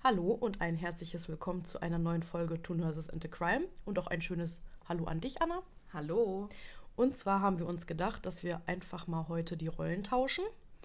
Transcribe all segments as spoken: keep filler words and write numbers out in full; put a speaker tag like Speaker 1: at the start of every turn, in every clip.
Speaker 1: Hallo und ein herzliches Willkommen zu einer neuen Folge Two Nurses and a Crime und auch ein schönes Hallo an dich, Anna.
Speaker 2: Hallo.
Speaker 1: Und zwar haben wir uns gedacht, dass wir einfach mal heute die Rollen tauschen.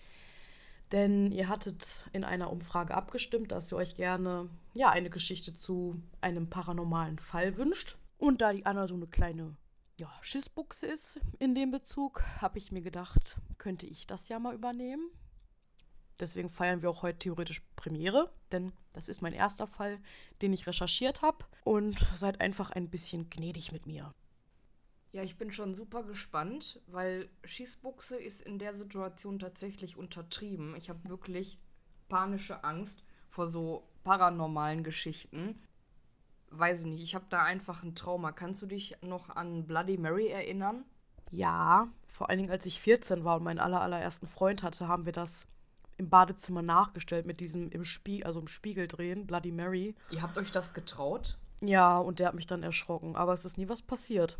Speaker 1: Denn ihr hattet in einer Umfrage abgestimmt, dass ihr euch gerne ja, eine Geschichte zu einem paranormalen Fall wünscht. Und da die Anna so eine kleine ja, Schissbuchse ist in dem Bezug, habe ich mir gedacht, könnte ich das ja mal übernehmen. Deswegen feiern wir auch heute theoretisch Premiere, denn das ist mein erster Fall, den ich recherchiert habe. Und seid einfach ein bisschen gnädig mit mir.
Speaker 2: Ja, ich bin schon super gespannt, weil Schießbuchse ist in der Situation tatsächlich untertrieben. Ich habe wirklich panische Angst vor so paranormalen Geschichten. Weiß ich nicht, ich habe da einfach ein Trauma. Kannst du dich noch an Bloody Mary erinnern?
Speaker 1: Ja, vor allen Dingen als ich vierzehn war und meinen aller, allerersten Freund hatte, haben wir das im Badezimmer nachgestellt mit diesem im Spiegel, also im Spiegel drehen, Bloody Mary.
Speaker 2: Ihr habt euch das getraut?
Speaker 1: Ja, und der hat mich dann erschrocken, aber es ist nie was passiert.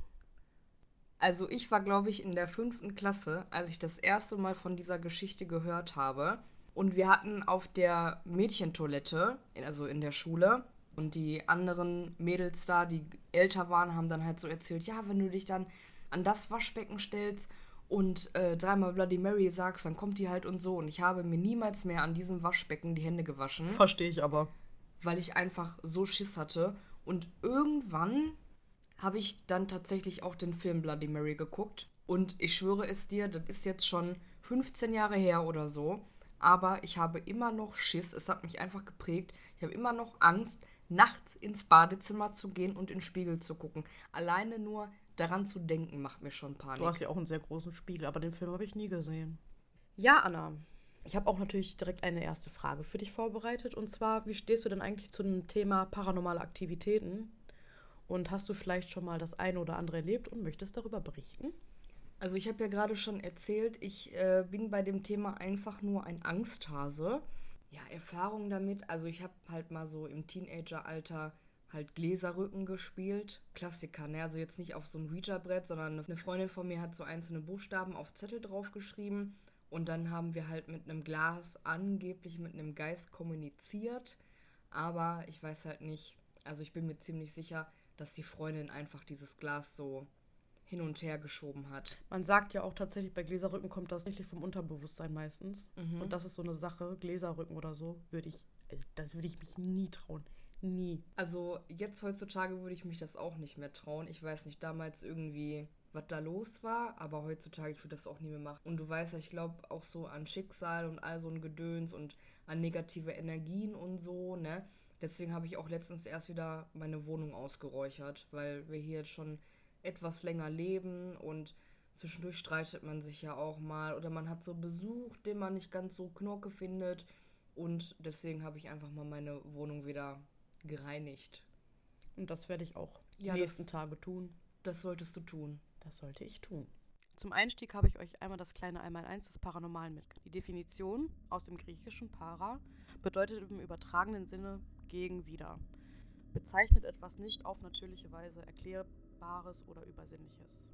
Speaker 2: Also ich war, glaube ich, in der fünften Klasse, als ich das erste Mal von dieser Geschichte gehört habe. Und wir hatten auf der Mädchentoilette, also in der Schule, und die anderen Mädels da, die älter waren, haben dann halt so erzählt, ja, wenn du dich dann an das Waschbecken stellst und äh, dreimal Bloody Mary sagst, dann kommt die halt und so. Und ich habe mir niemals mehr an diesem Waschbecken die Hände gewaschen.
Speaker 1: Verstehe ich aber.
Speaker 2: Weil ich einfach so Schiss hatte. Und irgendwann habe ich dann tatsächlich auch den Film Bloody Mary geguckt. Und ich schwöre es dir, das ist jetzt schon fünfzehn Jahre her oder so. Aber ich habe immer noch Schiss. Es hat mich einfach geprägt. Ich habe immer noch Angst, nachts ins Badezimmer zu gehen und in den Spiegel zu gucken. Alleine nur daran zu denken, macht mir schon Panik.
Speaker 1: Du hast ja auch einen sehr großen Spiegel, aber den Film habe ich nie gesehen. Ja, Anna. Ich habe auch natürlich direkt eine erste Frage für dich vorbereitet. Und zwar, wie stehst du denn eigentlich zu dem Thema paranormale Aktivitäten? Und hast du vielleicht schon mal das eine oder andere erlebt und möchtest darüber berichten?
Speaker 2: Also ich habe ja gerade schon erzählt, ich äh, bin bei dem Thema einfach nur ein Angsthase. Ja, Erfahrung damit, also ich habe halt mal so im Teenageralter halt Gläserrücken gespielt. Klassiker, ne? Also jetzt nicht auf so ein Ouija-Brett, sondern eine Freundin von mir hat so einzelne Buchstaben auf Zettel draufgeschrieben. Und dann haben wir halt mit einem Glas angeblich mit einem Geist kommuniziert. Aber ich weiß halt nicht, also ich bin mir ziemlich sicher, dass die Freundin einfach dieses Glas so hin und her geschoben hat.
Speaker 1: Man sagt ja auch tatsächlich, bei Gläserrücken kommt das tatsächlich vom Unterbewusstsein meistens. Mhm. Und das ist so eine Sache, Gläserrücken oder so, würde ich, das würde ich mich nie trauen. Nie.
Speaker 2: Also jetzt heutzutage würde ich mich das auch nicht mehr trauen. Ich weiß nicht, damals irgendwie, was da los war, aber heutzutage, ich würde das auch nie mehr machen. Und du weißt ja, ich glaube auch so an Schicksal und all so ein Gedöns und an negative Energien und so, ne? Deswegen habe ich auch letztens erst wieder meine Wohnung ausgeräuchert, weil wir hier jetzt schon etwas länger leben und zwischendurch streitet man sich ja auch mal oder man hat so Besuch, den man nicht ganz so knorke findet und deswegen habe ich einfach mal meine Wohnung wieder gereinigt.
Speaker 1: Und das werde ich auch die
Speaker 2: ja,
Speaker 1: nächsten
Speaker 2: das,
Speaker 1: Tage tun.
Speaker 2: Das solltest du tun.
Speaker 1: Das sollte ich tun. Zum Einstieg habe ich euch einmal das kleine Einmaleins des Paranormalen mitgebracht. Die Definition aus dem griechischen Para bedeutet im übertragenen Sinne gegen wieder. Bezeichnet etwas nicht auf natürliche Weise Erklärbares oder Übersinnliches.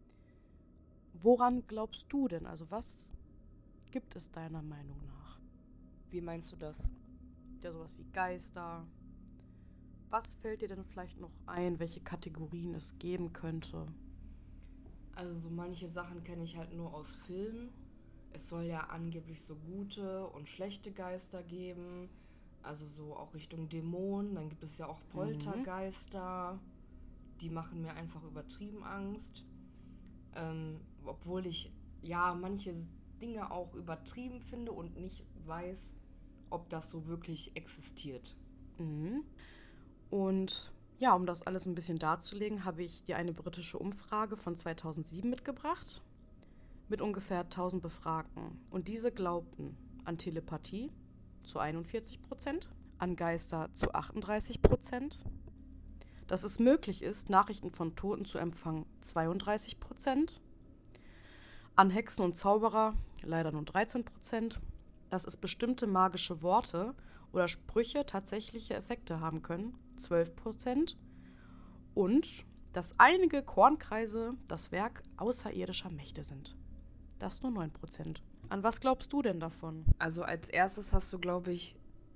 Speaker 1: Woran glaubst du denn? Also was gibt es deiner Meinung nach?
Speaker 2: Wie meinst du das?
Speaker 1: Ja, sowas wie Geister. Was fällt dir denn vielleicht noch ein, welche Kategorien es geben könnte?
Speaker 2: Also so manche Sachen kenne ich halt nur aus Filmen. Es soll ja angeblich so gute und schlechte Geister geben. Also so auch Richtung Dämonen. Dann gibt es ja auch Poltergeister. Mhm. Die machen mir einfach übertrieben Angst. Ähm, obwohl ich ja manche Dinge auch übertrieben finde und nicht weiß, ob das so wirklich existiert.
Speaker 1: Mhm. Und ja, um das alles ein bisschen darzulegen, habe ich dir eine britische Umfrage von zweitausendsieben mitgebracht mit ungefähr tausend Befragten. Und diese glaubten an Telepathie zu einundvierzig Prozent, an Geister zu achtunddreißig Prozent, dass es möglich ist, Nachrichten von Toten zu empfangen zweiunddreißig Prozent, an Hexen und Zauberer leider nur dreizehn Prozent, dass es bestimmte magische Worte oder Sprüche tatsächliche Effekte haben können, zwölf Prozent, und dass einige Kornkreise das Werk außerirdischer Mächte sind. Das nur neun Prozent. An was glaubst du denn davon?
Speaker 2: Also als erstes hast du, glaube ich,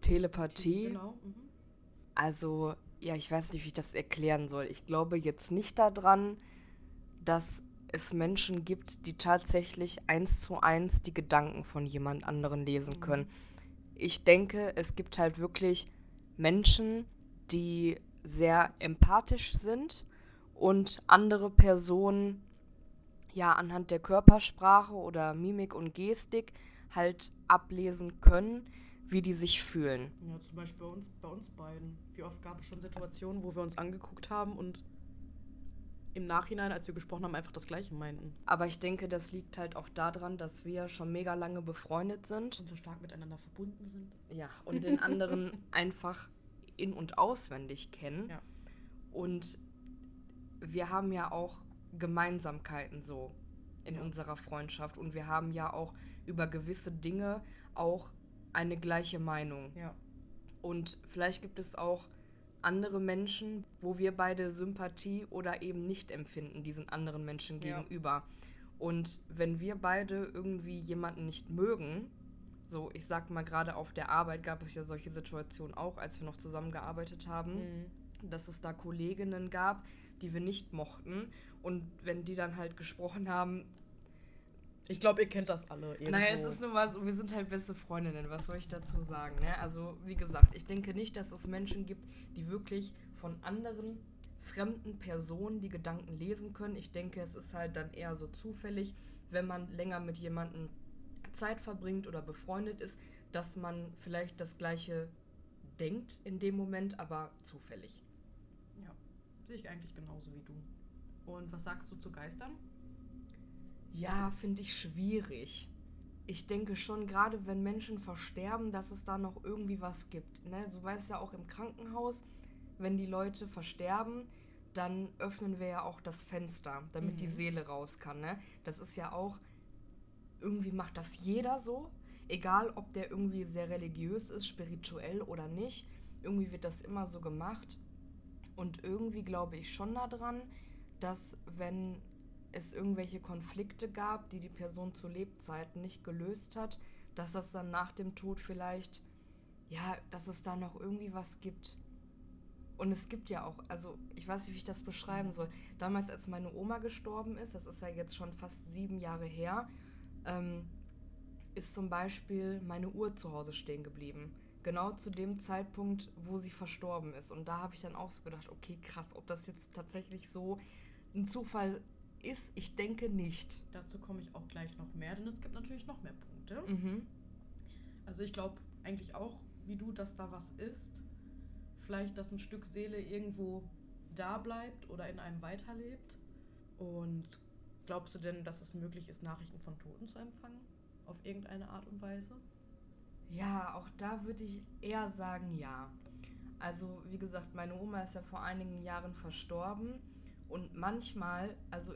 Speaker 2: Telepathie?
Speaker 1: Genau. Mhm.
Speaker 2: Also, ja, ich weiß nicht, wie ich das erklären soll. Ich glaube jetzt nicht daran, dass es Menschen gibt, die tatsächlich eins zu eins die Gedanken von jemand anderen lesen können. Ich denke, es gibt halt wirklich Menschen, die sehr empathisch sind und andere Personen ja anhand der Körpersprache oder Mimik und Gestik halt ablesen können, wie die sich fühlen.
Speaker 1: Ja, zum Beispiel bei uns, bei uns beiden. Wie oft gab es schon Situationen, wo wir uns angeguckt haben und im Nachhinein, als wir gesprochen haben, einfach das Gleiche meinten.
Speaker 2: Aber ich denke, das liegt halt auch daran, dass wir schon mega lange befreundet sind.
Speaker 1: Und so stark miteinander verbunden sind.
Speaker 2: Ja, und den anderen einfach in- und auswendig kennen.
Speaker 1: Ja.
Speaker 2: Und wir haben ja auch Gemeinsamkeiten so in
Speaker 1: Ja.
Speaker 2: unserer Freundschaft. Und wir haben ja auch über gewisse Dinge auch eine gleiche Meinung.
Speaker 1: Ja.
Speaker 2: Und vielleicht gibt es auch andere Menschen, wo wir beide Sympathie oder eben nicht empfinden, diesen anderen Menschen
Speaker 1: Ja.
Speaker 2: gegenüber. Und wenn wir beide irgendwie jemanden nicht mögen, so ich sag mal gerade auf der Arbeit gab es ja solche Situationen auch, als wir noch zusammengearbeitet haben,
Speaker 1: Mhm.
Speaker 2: dass es da Kolleginnen gab, die wir nicht mochten. Und wenn die dann halt gesprochen haben,
Speaker 1: Ich glaube, ihr kennt das alle. Irgendwo.
Speaker 2: naja, es ist nun mal so, wir sind halt beste Freundinnen, was soll ich dazu sagen, ne? Also, wie gesagt, ich denke nicht, dass es Menschen gibt, die wirklich von anderen fremden Personen die Gedanken lesen können. Ich denke, es ist halt dann eher so zufällig, wenn man länger mit jemandem Zeit verbringt oder befreundet ist, dass man vielleicht das Gleiche denkt in dem Moment, aber zufällig.
Speaker 1: Ja, sehe ich eigentlich genauso wie du. Und was sagst du zu Geistern?
Speaker 2: Ja, finde ich schwierig. Ich denke schon, gerade wenn Menschen versterben, dass es da noch irgendwie was gibt. Ne? Du weißt ja auch im Krankenhaus, wenn die Leute versterben, dann öffnen wir ja auch das Fenster, damit
Speaker 1: Mhm.
Speaker 2: die Seele raus kann. Ne? Das ist ja auch, irgendwie macht das jeder so. Egal, ob der irgendwie sehr religiös ist, spirituell oder nicht. Irgendwie wird das immer so gemacht. Und irgendwie glaube ich schon daran, dass wenn es irgendwelche Konflikte gab, die die Person zu Lebzeiten nicht gelöst hat, dass das dann nach dem Tod vielleicht, ja, dass es da noch irgendwie was gibt. Und es gibt ja auch, also ich weiß nicht, wie ich das beschreiben soll. Damals, als meine Oma gestorben ist, das ist ja jetzt schon fast sieben Jahre her, ähm, ist zum Beispiel meine Uhr zu Hause stehen geblieben. Genau zu dem Zeitpunkt, wo sie verstorben ist. Und da habe ich dann auch so gedacht, okay, krass, ob das jetzt tatsächlich so ein Zufall ist, ich denke nicht.
Speaker 1: Dazu komme ich auch gleich noch mehr, denn es gibt natürlich noch mehr Punkte.
Speaker 2: Mhm.
Speaker 1: Also ich glaube eigentlich auch, wie du, dass da was ist. Vielleicht, dass ein Stück Seele irgendwo da bleibt oder in einem weiterlebt. Und glaubst du denn, dass es möglich ist, Nachrichten von Toten zu empfangen? Auf irgendeine Art und Weise?
Speaker 2: Ja, auch da würde ich eher sagen, ja. Also, wie gesagt, meine Oma ist ja vor einigen Jahren verstorben. Und manchmal, also, äh,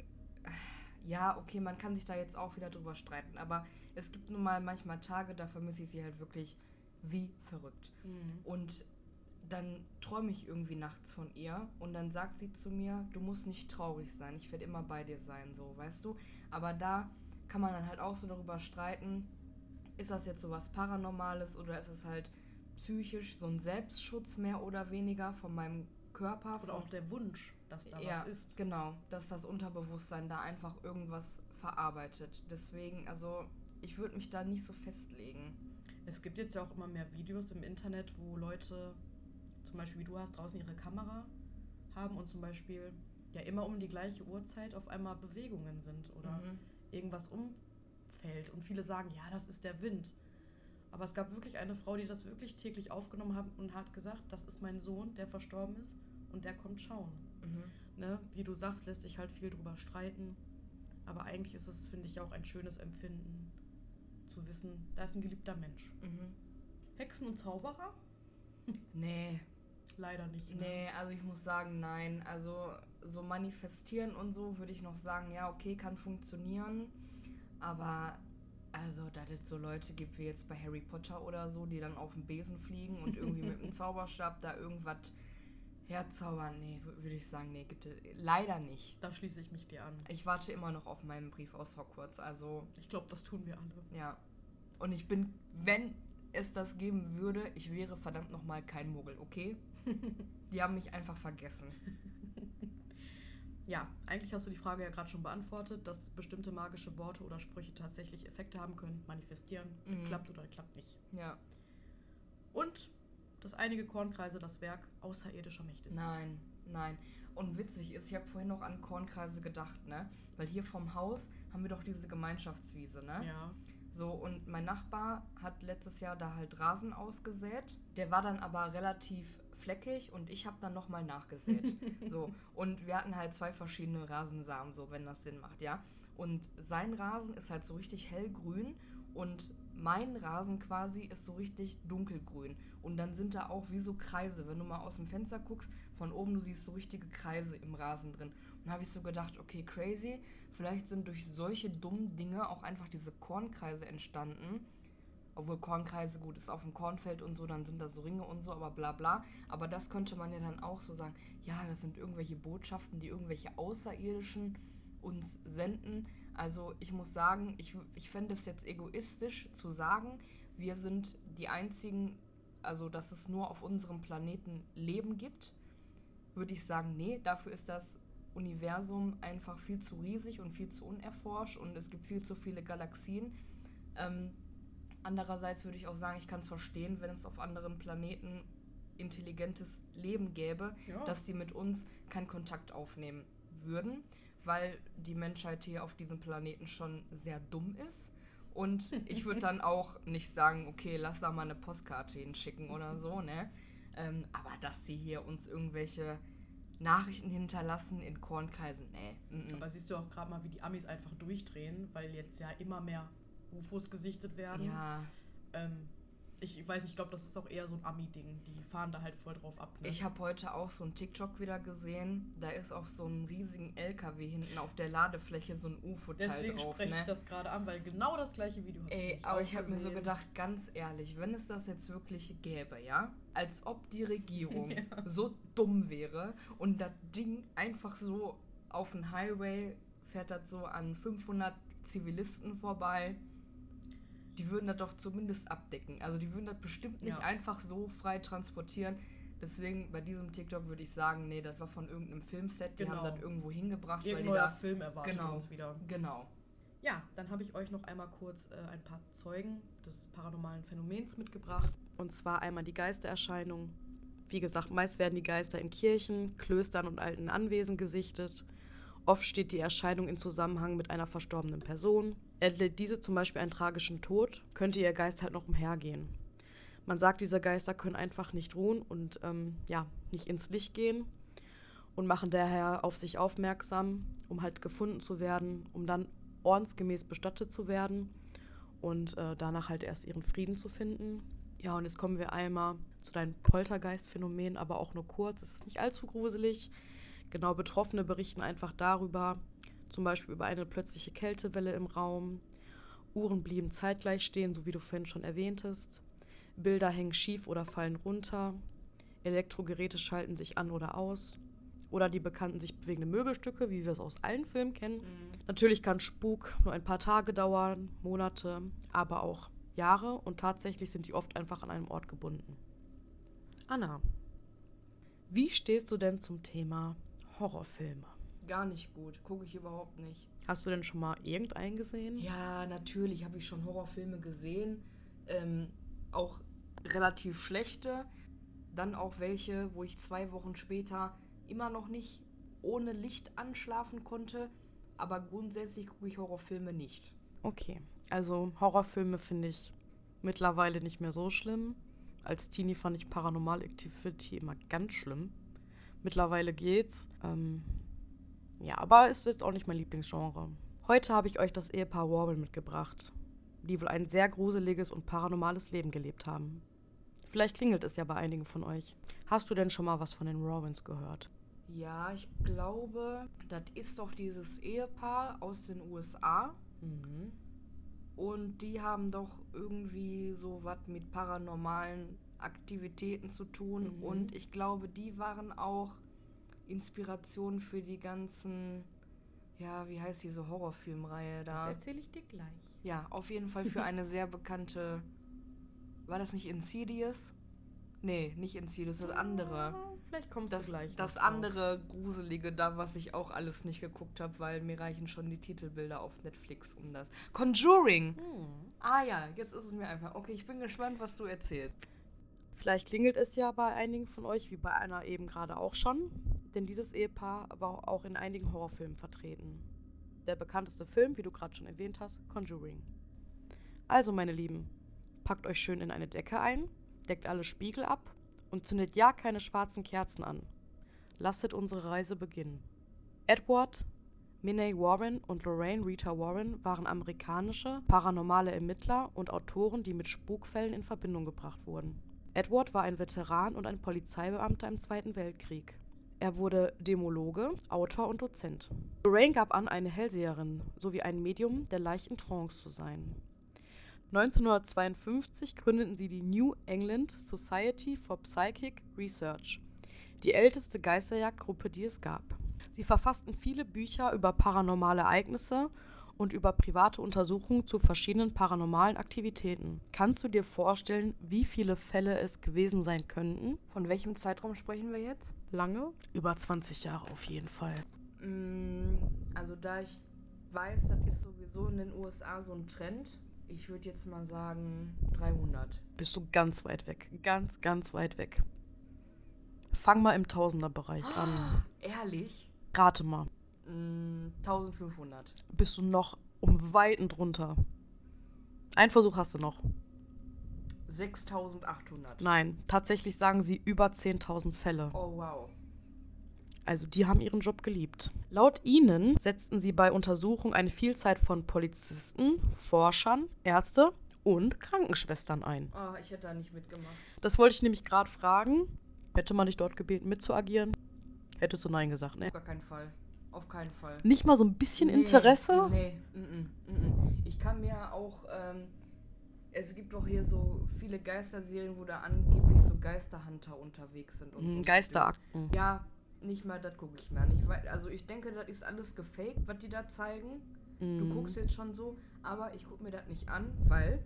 Speaker 2: ja, okay, man kann sich da jetzt auch wieder drüber streiten. Aber es gibt nun mal manchmal Tage, da vermisse ich sie halt wirklich wie verrückt.
Speaker 1: Mhm.
Speaker 2: Und dann träume ich irgendwie nachts von ihr und dann sagt sie zu mir, du musst nicht traurig sein, ich werde immer bei dir sein, so, weißt du? Aber da kann man dann halt auch so darüber streiten, ist das jetzt so was Paranormales oder ist es halt psychisch so ein Selbstschutz mehr oder weniger von meinem Körper?
Speaker 1: Oder auch der Wunsch, dass da
Speaker 2: ja,
Speaker 1: was ist.
Speaker 2: Genau, dass das Unterbewusstsein da einfach irgendwas verarbeitet. Deswegen, also ich würde mich da nicht so festlegen.
Speaker 1: Es gibt jetzt ja auch immer mehr Videos im Internet, wo Leute, zum Beispiel wie du hast, draußen ihre Kamera haben und zum Beispiel ja immer um die gleiche Uhrzeit auf einmal Bewegungen sind oder
Speaker 2: Mhm.
Speaker 1: irgendwas umfällt. Und viele sagen, ja, das ist der Wind. Aber es gab wirklich eine Frau, die das wirklich täglich aufgenommen hat und hat gesagt, das ist mein Sohn, der verstorben ist und der kommt schauen.
Speaker 2: Mhm.
Speaker 1: Ne? Wie du sagst, lässt sich halt viel drüber streiten. Aber eigentlich ist es, finde ich, auch ein schönes Empfinden, zu wissen, da ist ein geliebter Mensch.
Speaker 2: Mhm.
Speaker 1: Hexen und Zauberer?
Speaker 2: Nee,
Speaker 1: Leider nicht. Ne?
Speaker 2: nee, also ich muss sagen, nein. Also so manifestieren und so würde ich noch sagen, ja, okay, kann funktionieren. Aber also, da es so Leute gibt wie jetzt bei Harry Potter oder so, die dann auf dem Besen fliegen und irgendwie mit einem Zauberstab da irgendwas herzaubern, nee, w- würde ich sagen, nee, gibt es leider nicht.
Speaker 1: Da schließe ich mich dir an.
Speaker 2: Ich warte immer noch auf meinen Brief aus Hogwarts, also
Speaker 1: Ich glaube, das tun wir alle.
Speaker 2: ja. Und ich bin, wenn es das geben würde, ich wäre verdammt nochmal kein Muggel, okay? Die haben mich einfach vergessen.
Speaker 1: Ja, eigentlich hast du die Frage ja gerade schon beantwortet, dass bestimmte magische Worte oder Sprüche tatsächlich Effekte haben können, manifestieren,
Speaker 2: Mhm.
Speaker 1: klappt oder klappt nicht.
Speaker 2: Ja.
Speaker 1: Und dass einige Kornkreise das Werk außerirdischer Mächte sind.
Speaker 2: Nein, nein. Und witzig ist, ich habe vorhin noch an Kornkreise gedacht, ne? Weil hier vom Haus haben wir doch diese Gemeinschaftswiese, ne?
Speaker 1: Ja.
Speaker 2: So, und mein Nachbar hat letztes Jahr da halt Rasen ausgesät. Der war dann aber relativ fleckig und ich habe dann nochmal nachgesät. So, und wir hatten halt zwei verschiedene Rasensamen, so, wenn das Sinn macht, ja. Und sein Rasen ist halt so richtig hellgrün und mein Rasen quasi ist so richtig dunkelgrün. Und dann sind da auch wie so Kreise. Wenn du mal aus dem Fenster guckst, von oben, du siehst so richtige Kreise im Rasen drin. Und da habe ich so gedacht, okay, crazy. Vielleicht sind durch solche dummen Dinge auch einfach diese Kornkreise entstanden. Obwohl Kornkreise, gut, ist auf dem Kornfeld und so, dann sind da so Ringe und so, aber bla bla. Aber das könnte man ja dann auch so sagen, ja, das sind irgendwelche Botschaften, die irgendwelche Außerirdischen uns senden. Also ich muss sagen, ich, ich fände es jetzt egoistisch zu sagen, wir sind die einzigen, also dass es nur auf unserem Planeten Leben gibt, würde ich sagen, nee, dafür ist das Universum einfach viel zu riesig und viel zu unerforscht und es gibt viel zu viele Galaxien. Ähm, andererseits würde ich auch sagen, ich kann es verstehen, wenn es auf anderen Planeten intelligentes Leben gäbe,
Speaker 1: Ja.
Speaker 2: dass die mit uns keinen Kontakt aufnehmen würden, weil die Menschheit hier auf diesem Planeten schon sehr dumm ist. Und ich würde dann auch nicht sagen, okay, lass da mal eine Postkarte hinschicken oder so, ne? Ähm, aber dass sie hier uns irgendwelche Nachrichten hinterlassen in Kornkreisen, nee. Mm-mm.
Speaker 1: Aber siehst du auch gerade mal, wie die Amis einfach durchdrehen, weil jetzt ja immer mehr U F Os gesichtet werden.
Speaker 2: Ja,
Speaker 1: Ähm, ich, ich weiß, ich glaube, das ist auch eher so ein Ami-Ding. Die fahren da halt voll drauf ab. Ne?
Speaker 2: ich habe heute auch so einen TikTok wieder gesehen. Da ist auf so einem riesigen L K W hinten auf der Ladefläche so ein U F O-Teil
Speaker 1: Deswegen
Speaker 2: drauf,
Speaker 1: spreche
Speaker 2: ne?
Speaker 1: ich das gerade an, weil genau das gleiche Video habe
Speaker 2: Ey,
Speaker 1: ich
Speaker 2: aber
Speaker 1: auch
Speaker 2: ich habe mir so
Speaker 1: gesehen.
Speaker 2: gedacht, ganz ehrlich, wenn es das jetzt wirklich gäbe, ja, als ob die Regierung
Speaker 1: Ja.
Speaker 2: so dumm wäre und das Ding einfach so auf den Highway fährt das so an fünfhundert Zivilisten vorbei, die würden das doch zumindest abdecken. Also die würden das bestimmt nicht
Speaker 1: Ja.
Speaker 2: einfach so frei transportieren. Deswegen bei diesem TikTok würde ich sagen, nee, das war von irgendeinem Filmset, die
Speaker 1: Genau.
Speaker 2: haben das irgendwo hingebracht, weil
Speaker 1: Irgendein
Speaker 2: die
Speaker 1: neuer
Speaker 2: da...
Speaker 1: Film erwartet
Speaker 2: Genau.
Speaker 1: uns wieder.
Speaker 2: Genau.
Speaker 1: Ja, dann habe ich euch noch einmal kurz äh, ein paar Zeugen des paranormalen Phänomens mitgebracht. Und zwar einmal die Geistererscheinung. Wie gesagt, meist werden die Geister in Kirchen, Klöstern und alten Anwesen gesichtet. Oft steht die Erscheinung in Zusammenhang mit einer verstorbenen Person. Erlitt diese zum Beispiel einen tragischen Tod, könnte ihr Geist halt noch umhergehen. Man sagt, diese Geister können einfach nicht ruhen und ähm, ja, nicht ins Licht gehen und machen daher auf sich aufmerksam, um halt gefunden zu werden, um dann ordensgemäß bestattet zu werden und äh, danach halt erst ihren Frieden zu finden. Ja, und jetzt kommen wir einmal zu deinem Poltergeist-Phänomen, aber auch nur kurz. Es ist nicht allzu gruselig. Genau, Betroffene berichten einfach darüber, zum Beispiel über eine plötzliche Kältewelle im Raum. Uhren blieben zeitgleich stehen, so wie du vorhin schon erwähntest. Bilder hängen schief oder fallen runter. Elektrogeräte schalten sich an oder aus. Oder die bekannten sich bewegende Möbelstücke, wie wir es aus allen Filmen kennen.
Speaker 2: Mhm.
Speaker 1: Natürlich kann Spuk nur ein paar Tage dauern, Monate, aber auch Jahre. Und tatsächlich sind die oft einfach an einem Ort gebunden. Anna, wie stehst du denn zum Thema Horrorfilme?
Speaker 2: Gar nicht gut. Gucke ich überhaupt nicht.
Speaker 1: Hast du denn schon mal irgendeinen gesehen?
Speaker 2: Ja, natürlich habe ich schon Horrorfilme gesehen. Ähm, auch relativ schlechte. Dann auch welche, wo ich zwei Wochen später immer noch nicht ohne Licht anschlafen konnte. Aber grundsätzlich gucke ich Horrorfilme nicht.
Speaker 1: Okay, also Horrorfilme finde ich mittlerweile nicht mehr so schlimm. Als Teenie fand ich Paranormal Activity immer ganz schlimm. Mittlerweile geht's. Ähm, ja, aber es ist jetzt auch nicht mein Lieblingsgenre. Heute habe ich euch das Ehepaar Warren mitgebracht, die wohl ein sehr gruseliges und paranormales Leben gelebt haben. Vielleicht klingelt es ja bei einigen von euch. Hast du denn schon mal was von den Warrens gehört?
Speaker 2: Ja, ich glaube, das ist doch dieses Ehepaar aus den U S A.
Speaker 1: Mhm.
Speaker 2: Und die haben doch irgendwie so was mit paranormalen Aktivitäten zu tun.
Speaker 1: Mhm.
Speaker 2: Und ich glaube, die waren auch Inspiration für die ganzen, ja, wie heißt diese Horrorfilmreihe da?
Speaker 1: erzähle ich dir gleich.
Speaker 2: Ja, auf jeden Fall für eine sehr bekannte war das nicht Insidious? Nee, nicht Insidious, das andere.
Speaker 1: Vielleicht kommst
Speaker 2: Das,
Speaker 1: du gleich.
Speaker 2: das
Speaker 1: noch drauf.
Speaker 2: andere Gruselige da, was ich auch alles nicht geguckt habe, weil mir reichen schon die Titelbilder auf Netflix um das. Conjuring!
Speaker 1: Hm.
Speaker 2: Ah ja, jetzt ist es mir einfach. Okay, ich bin gespannt, was du erzählst.
Speaker 1: Vielleicht klingelt es ja bei einigen von euch, wie bei einer eben gerade auch schon, denn dieses Ehepaar war auch in einigen Horrorfilmen vertreten. Der bekannteste Film, wie du gerade schon erwähnt hast, Conjuring. Also, meine Lieben, packt euch schön in eine Decke ein, deckt alle Spiegel ab und zündet ja keine schwarzen Kerzen an. Lasset unsere Reise beginnen. Edward Minnie Warren und Lorraine Rita Warren waren amerikanische paranormale Ermittler und Autoren, die mit Spukfällen in Verbindung gebracht wurden. Edward war ein Veteran und ein Polizeibeamter im Zweiten Weltkrieg. Er wurde Dämologe, Autor und Dozent. Lorraine gab an, eine Hellseherin sowie ein Medium der leichten Trance zu sein. neunzehnhundertzweiundfünfzig gründeten sie die New England Society for Psychic Research, die älteste Geisterjagdgruppe, die es gab. Sie verfassten viele Bücher über paranormale Ereignisse und über private Untersuchungen zu verschiedenen paranormalen Aktivitäten. Kannst du dir vorstellen, wie viele Fälle es gewesen sein könnten?
Speaker 2: Von welchem Zeitraum sprechen wir jetzt?
Speaker 1: Lange? Über zwanzig Jahre auf jeden Fall.
Speaker 2: Also da ich weiß, das ist sowieso in den U S A so ein Trend. Ich würde jetzt mal sagen dreihundert.
Speaker 1: Bist du ganz weit weg. Ganz, ganz weit weg. Fang mal im Tausenderbereich an.
Speaker 2: Ehrlich?
Speaker 1: Rate mal.
Speaker 2: eintausendfünfhundert.
Speaker 1: Bist du noch um Weiten drunter. Ein Versuch hast du noch.
Speaker 2: sechstausendachthundert.
Speaker 1: Nein, tatsächlich sagen sie über zehntausend Fälle.
Speaker 2: Oh, wow.
Speaker 1: Also die haben ihren Job geliebt. Laut ihnen setzten sie bei Untersuchungen eine Vielzahl von Polizisten, Forschern, Ärzte und Krankenschwestern ein.
Speaker 2: Oh, ich hätte da nicht mitgemacht.
Speaker 1: Das wollte ich nämlich gerade fragen. Hätte man dich dort gebeten, mitzuagieren? Hättest du Nein gesagt, ne?
Speaker 2: Auf gar keinen Fall. Auf keinen Fall.
Speaker 1: Nicht mal so ein bisschen
Speaker 2: Nee,
Speaker 1: Interesse?
Speaker 2: Nee, mm, mm, mm. Ich kann mir auch, ähm, es gibt doch hier so viele Geisterserien, wo da angeblich so Geisterhunter unterwegs sind. Und
Speaker 1: Hm,
Speaker 2: so.
Speaker 1: Geisterakten.
Speaker 2: Ja, nicht mal, das gucke ich mir an. Ich weiß, also ich denke, das ist alles gefaked, was die da zeigen.
Speaker 1: Mm.
Speaker 2: Du guckst jetzt schon so, aber ich gucke mir das nicht an, weil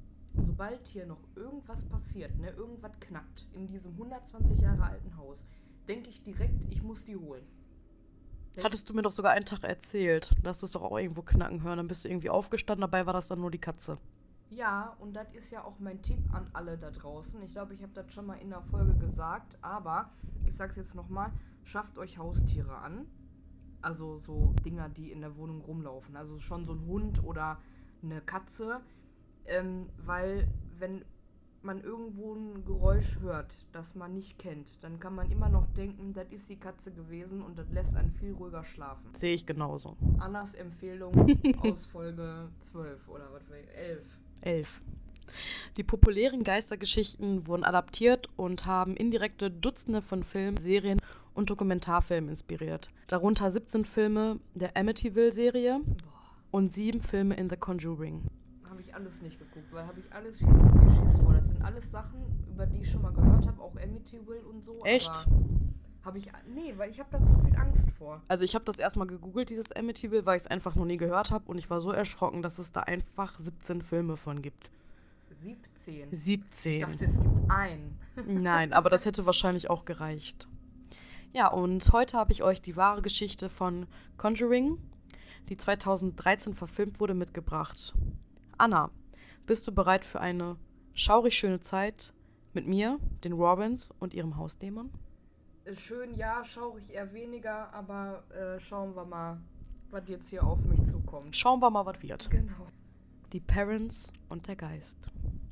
Speaker 2: sobald hier noch irgendwas passiert, ne, irgendwas knackt in diesem hundertzwanzig Jahre alten Haus, denke ich direkt, ich muss die holen.
Speaker 1: Hattest du mir doch sogar einen Tag erzählt, dass du es doch auch irgendwo knacken hören. Dann bist du irgendwie aufgestanden, dabei war das dann nur die Katze.
Speaker 2: Ja, und das ist ja auch mein Tipp an alle da draußen. Ich glaube, ich habe das schon mal in der Folge gesagt, aber ich sag's jetzt nochmal, schafft euch Haustiere an. Also so Dinger, die in der Wohnung rumlaufen. Also schon so ein Hund oder eine Katze. Ähm, weil wenn man irgendwo ein Geräusch hört, das man nicht kennt, dann kann man immer noch denken, das ist die Katze gewesen und das lässt einen viel ruhiger schlafen.
Speaker 1: Sehe ich genauso.
Speaker 2: Annas Empfehlung aus Folge zwölf oder was war elf.
Speaker 1: Elf. Die populären Geistergeschichten wurden adaptiert und haben indirekte Dutzende von Filmen, Serien und Dokumentarfilmen inspiriert. Darunter siebzehn Filme der Amityville-Serie und sieben Filme in The Conjuring.
Speaker 2: Habe ich alles nicht geguckt, weil habe ich alles viel zu viel Schiss vor. Das sind alles Sachen, über die ich schon mal gehört habe, auch Amityville und so.
Speaker 1: Echt?
Speaker 2: Habe ich, nee, weil ich habe da zu viel Angst vor.
Speaker 1: Also ich habe das erstmal gegoogelt, dieses Amityville, weil ich es einfach noch nie gehört habe und ich war so erschrocken, dass es da einfach siebzehn Filme von gibt.
Speaker 2: siebzehn?
Speaker 1: siebzehn.
Speaker 2: Ich dachte, es gibt einen.
Speaker 1: Nein, aber das hätte wahrscheinlich auch gereicht. Ja, und heute habe ich euch die wahre Geschichte von Conjuring, die zweitausenddreizehn verfilmt wurde, mitgebracht. Anna, bist du bereit für eine schaurig schöne Zeit mit mir, den Warrens und ihrem Hausdämon?
Speaker 2: Schön, ja, schaurig eher weniger, aber äh, schauen wir mal, was jetzt hier auf mich zukommt.
Speaker 1: Schauen wir mal, was wird.
Speaker 2: Genau.
Speaker 1: Die Parents und der Geist.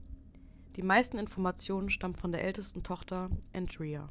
Speaker 1: Die meisten Informationen stammen von der ältesten Tochter, Andrea.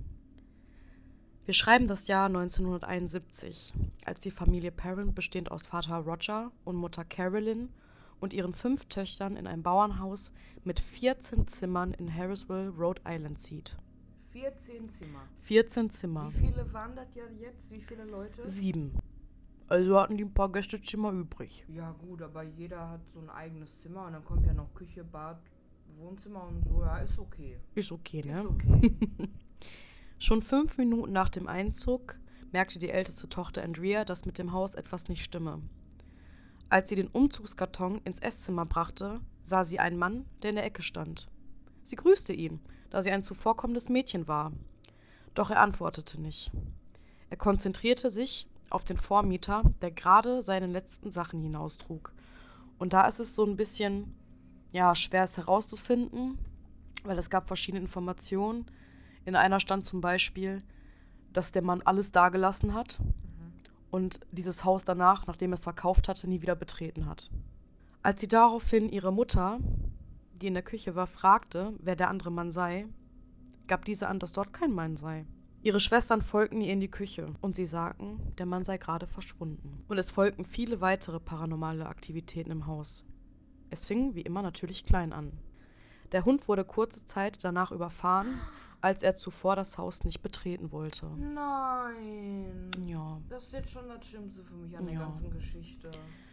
Speaker 1: Wir schreiben das Jahr neunzehnhunderteinundsiebzig, als die Familie Parent, bestehend aus Vater Roger und Mutter Carolyn und ihren fünf Töchtern, in ein Bauernhaus mit vierzehn Zimmern in Harrisville, Rhode Island zieht.
Speaker 2: vierzehn Zimmer.
Speaker 1: vierzehn Zimmer.
Speaker 2: Wie viele waren das ja jetzt? Wie viele Leute?
Speaker 1: Sieben. Also hatten die ein paar Gästezimmer übrig.
Speaker 2: Ja gut, aber jeder hat so ein eigenes Zimmer und dann kommt ja noch Küche, Bad, Wohnzimmer und so. Ja, ist okay.
Speaker 1: Ist okay, ne?
Speaker 2: Ist okay.
Speaker 1: Schon fünf Minuten nach dem Einzug merkte die älteste Tochter Andrea, dass mit dem Haus etwas nicht stimme. Als sie den Umzugskarton ins Esszimmer brachte, sah sie einen Mann, der in der Ecke stand. Sie grüßte ihn, da sie ein zuvorkommendes Mädchen war. Doch er antwortete nicht. Er konzentrierte sich auf den Vormieter, der gerade seine letzten Sachen hinaustrug. Und da ist es so ein bisschen, ja, schwer es herauszufinden, weil es gab verschiedene Informationen. In einer stand zum Beispiel, dass der Mann alles dagelassen hat mhm. und dieses Haus danach, nachdem er es verkauft hatte, nie wieder betreten hat. Als sie daraufhin ihre Mutter, die in der Küche war, fragte, wer der andere Mann sei, gab diese an, dass dort kein Mann sei. Ihre Schwestern folgten ihr in die Küche und sie sagten, der Mann sei gerade verschwunden. Und es folgten viele weitere paranormale Aktivitäten im Haus. Es fing wie immer natürlich klein an. Der Hund wurde kurze Zeit danach überfahren, als er zuvor das Haus nicht betreten wollte.
Speaker 2: Nein.
Speaker 1: Ja.
Speaker 2: Das ist jetzt schon das Schlimmste für mich an der
Speaker 1: Ja.
Speaker 2: ganzen Geschichte.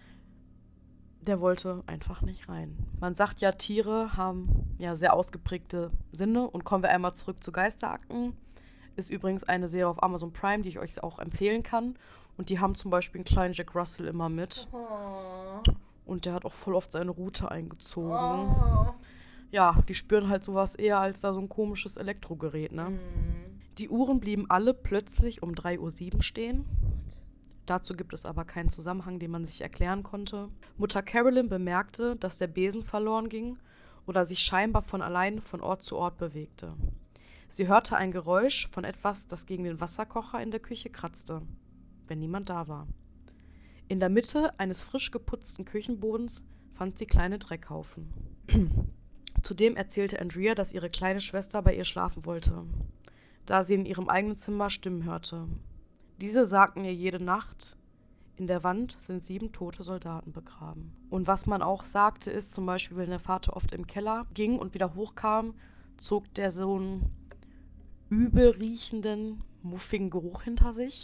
Speaker 1: Der wollte einfach nicht rein. Man sagt ja, Tiere haben ja sehr ausgeprägte Sinne. Und kommen wir einmal zurück zu Geisterakten. Ist übrigens eine Serie auf Amazon Prime, die ich euch auch empfehlen kann. Und die haben zum Beispiel einen kleinen Jack Russell immer mit.
Speaker 2: Oh.
Speaker 1: Und der hat auch voll oft seine Route eingezogen.
Speaker 2: Oh.
Speaker 1: Ja, die spüren halt sowas eher als da so ein komisches Elektrogerät, ne?
Speaker 2: Mm.
Speaker 1: Die Uhren blieben alle plötzlich um drei Uhr sieben stehen. Dazu gibt es aber keinen Zusammenhang, den man sich erklären konnte. Mutter Carolyn bemerkte, dass der Besen verloren ging oder sich scheinbar von allein von Ort zu Ort bewegte. Sie hörte ein Geräusch von etwas, das gegen den Wasserkocher in der Küche kratzte, wenn niemand da war. In der Mitte eines frisch geputzten Küchenbodens fand sie kleine Dreckhaufen. Zudem erzählte Andrea, dass ihre kleine Schwester bei ihr schlafen wollte, da sie in ihrem eigenen Zimmer Stimmen hörte. Diese sagten ihr jede Nacht, in der Wand sind sieben tote Soldaten begraben. Und was man auch sagte, ist zum Beispiel, wenn der Vater oft im Keller ging und wieder hochkam, zog der so einen übel riechenden, muffigen Geruch hinter sich.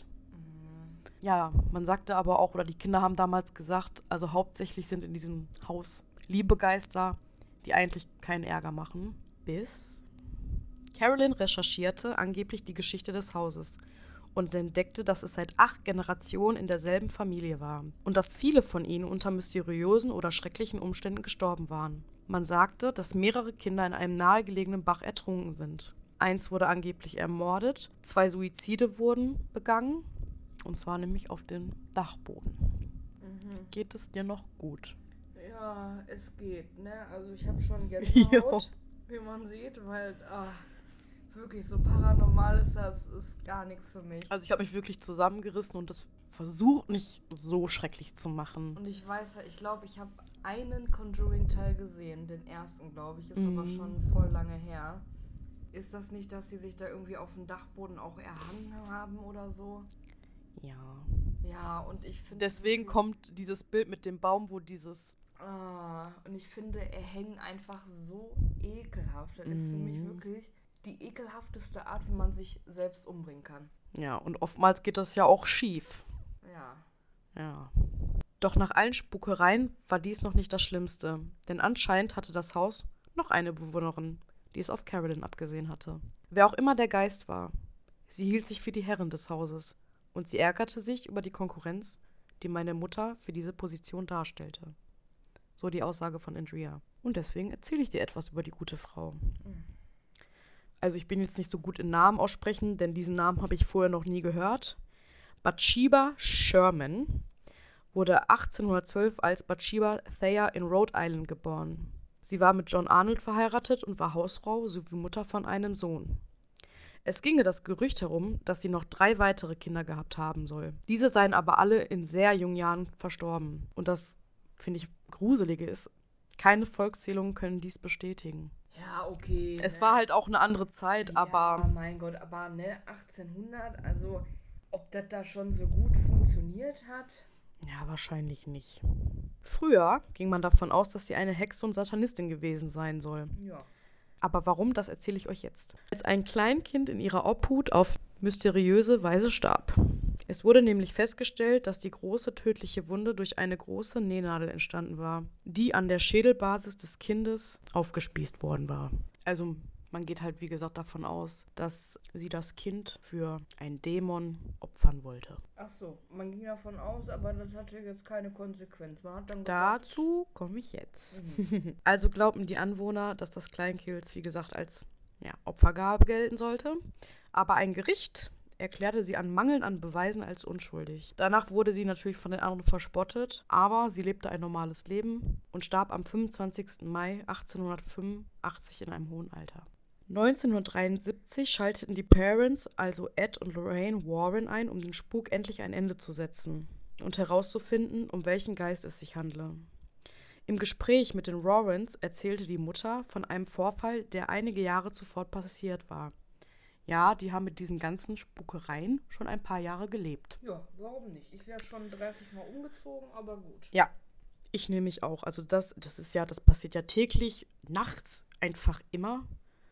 Speaker 1: Ja, man sagte aber auch, oder die Kinder haben damals gesagt, also hauptsächlich sind in diesem Haus Liebegeister, die eigentlich keinen Ärger machen. Bis Carolyn recherchierte angeblich die Geschichte des Hauses und entdeckte, dass es seit acht Generationen in derselben Familie war und dass viele von ihnen unter mysteriösen oder schrecklichen Umständen gestorben waren. Man sagte, dass mehrere Kinder in einem nahegelegenen Bach ertrunken sind. Eins wurde angeblich ermordet, zwei Suizide wurden begangen, und zwar nämlich auf dem Dachboden. Mhm. Geht es dir noch gut?
Speaker 2: Ja, es geht, ne? Also ich habe schon Gänsehaut, wie man sieht, weil, ach, wirklich so paranormal ist das, ist gar nichts für mich.
Speaker 1: Also ich habe mich wirklich zusammengerissen und das versucht nicht so schrecklich zu machen.
Speaker 2: Und ich weiß ja, ich glaube, ich habe einen Conjuring-Teil gesehen, den ersten, glaube ich, ist mhm. aber schon voll lange her. Ist das nicht, dass die sich da irgendwie auf dem Dachboden auch erhangen haben oder so?
Speaker 1: Ja.
Speaker 2: Ja, und ich finde...
Speaker 1: Deswegen wirklich, kommt dieses Bild mit dem Baum, wo dieses...
Speaker 2: Ah, und ich finde, Erhängen einfach so ekelhaft. Das mhm. ist für mich wirklich die ekelhafteste Art, wie man sich selbst umbringen kann.
Speaker 1: Ja, und oftmals geht das ja auch schief.
Speaker 2: Ja.
Speaker 1: Ja. Doch nach allen Spukereien war dies noch nicht das Schlimmste. Denn anscheinend hatte das Haus noch eine Bewohnerin, die es auf Carolyn abgesehen hatte. Wer auch immer der Geist war, sie hielt sich für die Herrin des Hauses und sie ärgerte sich über die Konkurrenz, die meine Mutter für diese Position darstellte. So die Aussage von Andrea. Und deswegen erzähle ich dir etwas über die gute Frau. Mhm. Also ich bin jetzt nicht so gut in Namen aussprechen, denn diesen Namen habe ich vorher noch nie gehört. Bathsheba Sherman wurde achtzehnhundertzwölf als Bathsheba Thayer in Rhode Island geboren. Sie war mit John Arnold verheiratet und war Hausfrau sowie Mutter von einem Sohn. Es ginge das Gerücht herum, dass sie noch drei weitere Kinder gehabt haben soll. Diese seien aber alle in sehr jungen Jahren verstorben. Und das, finde ich, Gruselige ist, keine Volkszählungen können dies bestätigen.
Speaker 2: Ja, okay.
Speaker 1: Es
Speaker 2: ne?
Speaker 1: war halt auch eine andere Zeit,
Speaker 2: ja,
Speaker 1: aber...
Speaker 2: mein Gott, aber ne, achtzehnhundert, also ob das da schon so gut funktioniert hat?
Speaker 1: Ja, wahrscheinlich nicht. Früher ging man davon aus, dass sie eine Hexe und Satanistin gewesen sein soll.
Speaker 2: Ja.
Speaker 1: Aber warum, das erzähle ich euch jetzt. Als ein Kleinkind in ihrer Obhut auf mysteriöse Weise starb. Es wurde nämlich festgestellt, dass die große tödliche Wunde durch eine große Nähnadel entstanden war, die an der Schädelbasis des Kindes aufgespießt worden war. Also Man geht halt, wie gesagt, davon aus, dass sie das Kind für einen Dämon opfern wollte.
Speaker 2: Ach so, man ging davon aus, aber das hatte jetzt keine Konsequenz. Man hat dann gesagt,
Speaker 1: Dazu komme ich jetzt.
Speaker 2: Mhm.
Speaker 1: Also glaubten die Anwohner, dass das Kleinkind, wie gesagt, als ja, Opfergabe gelten sollte. Aber ein Gericht erklärte sie an Mangeln an Beweisen als unschuldig. Danach wurde sie natürlich von den anderen verspottet, aber sie lebte ein normales Leben und starb am fünfundzwanzigsten Mai achtzehnhundertfünfundachtzig in einem hohen Alter. neunzehnhundertdreiundsiebzig schalteten die Parents, also Ed und Lorraine Warren, ein, um den Spuk endlich ein Ende zu setzen und herauszufinden, um welchen Geist es sich handle. Im Gespräch mit den Warrens erzählte die Mutter von einem Vorfall, der einige Jahre zuvor passiert war. Ja, die haben mit diesen ganzen Spukereien schon ein paar Jahre gelebt.
Speaker 2: Ja, warum nicht? Ich wäre schon dreißig Mal umgezogen, aber gut.
Speaker 1: Ja, ich nehme mich auch. Also das, das ist ja, das passiert ja täglich, nachts einfach immer.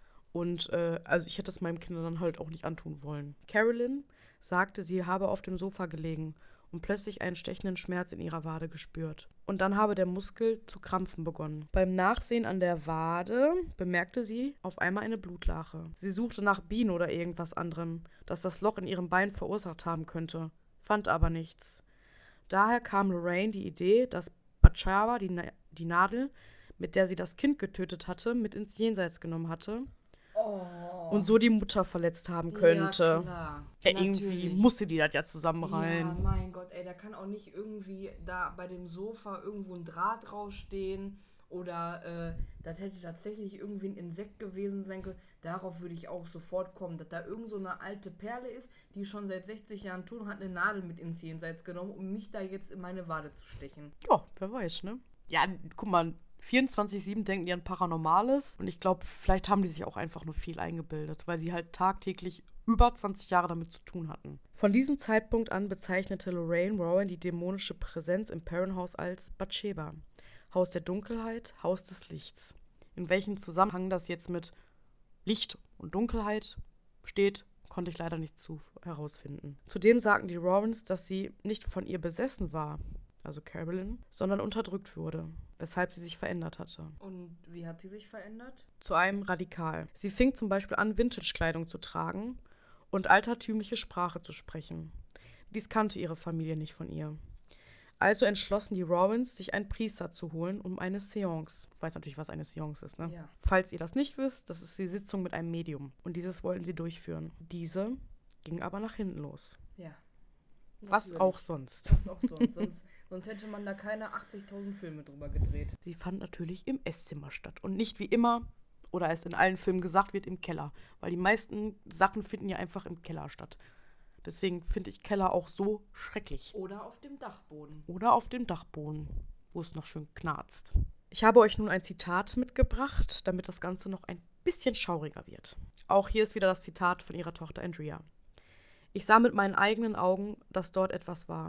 Speaker 1: Und äh, also ich hätte es meinem Kind dann halt auch nicht antun wollen. Carolyn sagte, sie habe auf dem Sofa gelegen und plötzlich einen stechenden Schmerz in ihrer Wade gespürt. Und dann habe der Muskel zu krampfen begonnen. Beim Nachsehen an der Wade bemerkte sie auf einmal eine Blutlache. Sie suchte nach Bienen oder irgendwas anderem, das das Loch in ihrem Bein verursacht haben könnte, fand aber nichts. Daher kam Lorraine die Idee, dass Bathsheba die, Na- die Nadel, mit der sie das Kind getötet hatte, mit ins Jenseits genommen hatte.
Speaker 2: Oh.
Speaker 1: Und so die Mutter verletzt haben könnte.
Speaker 2: Ja, klar.
Speaker 1: Ja, irgendwie
Speaker 2: Natürlich.
Speaker 1: musste die das ja zusammenreihen.
Speaker 2: Ja, mein Gott, ey, da kann auch nicht irgendwie da bei dem Sofa irgendwo ein Draht rausstehen oder äh, das hätte tatsächlich irgendwie ein Insekt gewesen sein können. Darauf würde ich auch sofort kommen, dass da irgend so eine alte Perle ist, die schon seit sechzig Jahren tun, hat eine Nadel mit ins Jenseits genommen, um mich da jetzt in meine Wade zu stechen.
Speaker 1: Ja, wer weiß, ne? Ja, guck mal, vierundzwanzig sieben denken die an Paranormales. Und ich glaube, vielleicht haben die sich auch einfach nur viel eingebildet, weil sie halt tagtäglich über zwanzig Jahre damit zu tun hatten. Von diesem Zeitpunkt an bezeichnete Lorraine Warren die dämonische Präsenz im Perron-Haus als Bathsheba. Haus der Dunkelheit, Haus des Lichts. In welchem Zusammenhang das jetzt mit Licht und Dunkelheit steht, konnte ich leider nicht zu herausfinden. Zudem sagten die Warrens, dass sie nicht von ihr besessen war, also Carolyn, sondern unterdrückt wurde, weshalb sie sich verändert hatte.
Speaker 2: Und wie hat sie sich verändert?
Speaker 1: Zu einem Radikal. Sie fing zum Beispiel an, Vintage-Kleidung zu tragen und altertümliche Sprache zu sprechen. Dies kannte ihre Familie nicht von ihr. Also entschlossen die Warrens, sich einen Priester zu holen, um eine Seance. Ich weiß natürlich, was eine Seance ist, ne?
Speaker 2: Ja.
Speaker 1: Falls ihr das nicht wisst, das ist die Sitzung mit einem Medium. Und dieses wollten sie durchführen. Diese ging aber nach hinten los.
Speaker 2: Ja.
Speaker 1: Was
Speaker 2: Natürlich.
Speaker 1: auch sonst.
Speaker 2: Was auch sonst. sonst. Sonst hätte man da keine achtzigtausend Filme drüber gedreht.
Speaker 1: Sie fand natürlich im Esszimmer statt. Und nicht wie immer, oder es in allen Filmen gesagt wird, im Keller. Weil die meisten Sachen finden ja einfach im Keller statt. Deswegen finde ich Keller auch so schrecklich.
Speaker 2: Oder auf dem Dachboden.
Speaker 1: Oder auf dem Dachboden, wo es noch schön knarzt. Ich habe euch nun ein Zitat mitgebracht, damit das Ganze noch ein bisschen schauriger wird. Auch hier ist wieder das Zitat von ihrer Tochter Andrea. Ich sah mit meinen eigenen Augen, dass dort etwas war.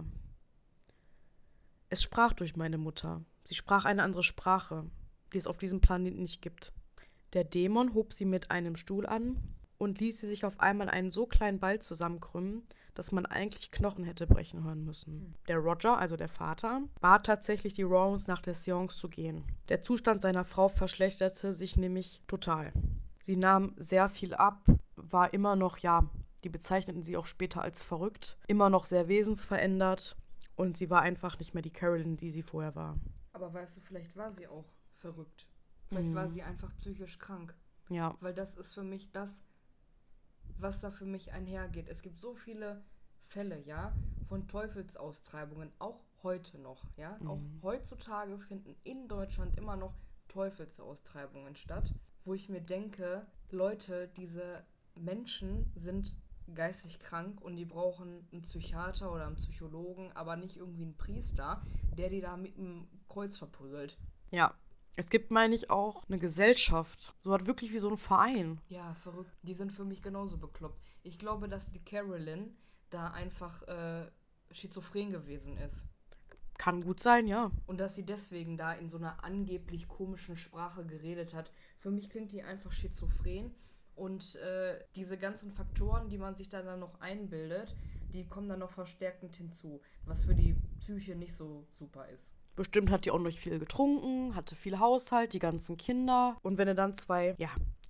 Speaker 1: Es sprach durch meine Mutter. Sie sprach eine andere Sprache, die es auf diesem Planeten nicht gibt. Der Dämon hob sie mit einem Stuhl an und ließ sie sich auf einmal einen so kleinen Ball zusammenkrümmen, dass man eigentlich Knochen hätte brechen hören müssen. Der Roger, also der Vater, bat tatsächlich die Warrens, nach der Seance zu gehen. Der Zustand seiner Frau verschlechterte sich nämlich total. Sie nahm sehr viel ab, war immer noch, ja, die bezeichneten sie auch später als verrückt, immer noch sehr wesensverändert und sie war einfach nicht mehr die Carolyn, die sie vorher war.
Speaker 2: Aber weißt du, vielleicht war sie auch verrückt. Vielleicht
Speaker 1: Mhm.
Speaker 2: war sie einfach psychisch krank.
Speaker 1: Ja,
Speaker 2: Weil das ist für mich das, was da für mich einhergeht. Es gibt so viele Fälle, ja, von Teufelsaustreibungen, auch heute noch, ja.
Speaker 1: Mhm.
Speaker 2: Auch heutzutage finden in Deutschland immer noch Teufelsaustreibungen statt, wo ich mir denke, Leute, diese Menschen sind geistig krank und die brauchen einen Psychiater oder einen Psychologen, aber nicht irgendwie einen Priester, der die da mit einem Kreuz verprügelt.
Speaker 1: ja. Es gibt, meine ich, auch eine Gesellschaft, so hat wirklich wie so ein Verein.
Speaker 2: Ja, verrückt. Die sind für mich genauso bekloppt. Ich glaube, dass die Carolyn da einfach äh, schizophren gewesen ist.
Speaker 1: Kann gut sein, ja.
Speaker 2: Und dass sie deswegen da in so einer angeblich komischen Sprache geredet hat. Für mich klingt die einfach schizophren. Und äh, diese ganzen Faktoren, die man sich dann, dann noch einbildet, die kommen dann noch verstärkend hinzu. Was für die Psyche nicht so super ist.
Speaker 1: Bestimmt hat die auch noch viel getrunken, hatte viel Haushalt, die ganzen Kinder. Und wenn du dann zwei, ja,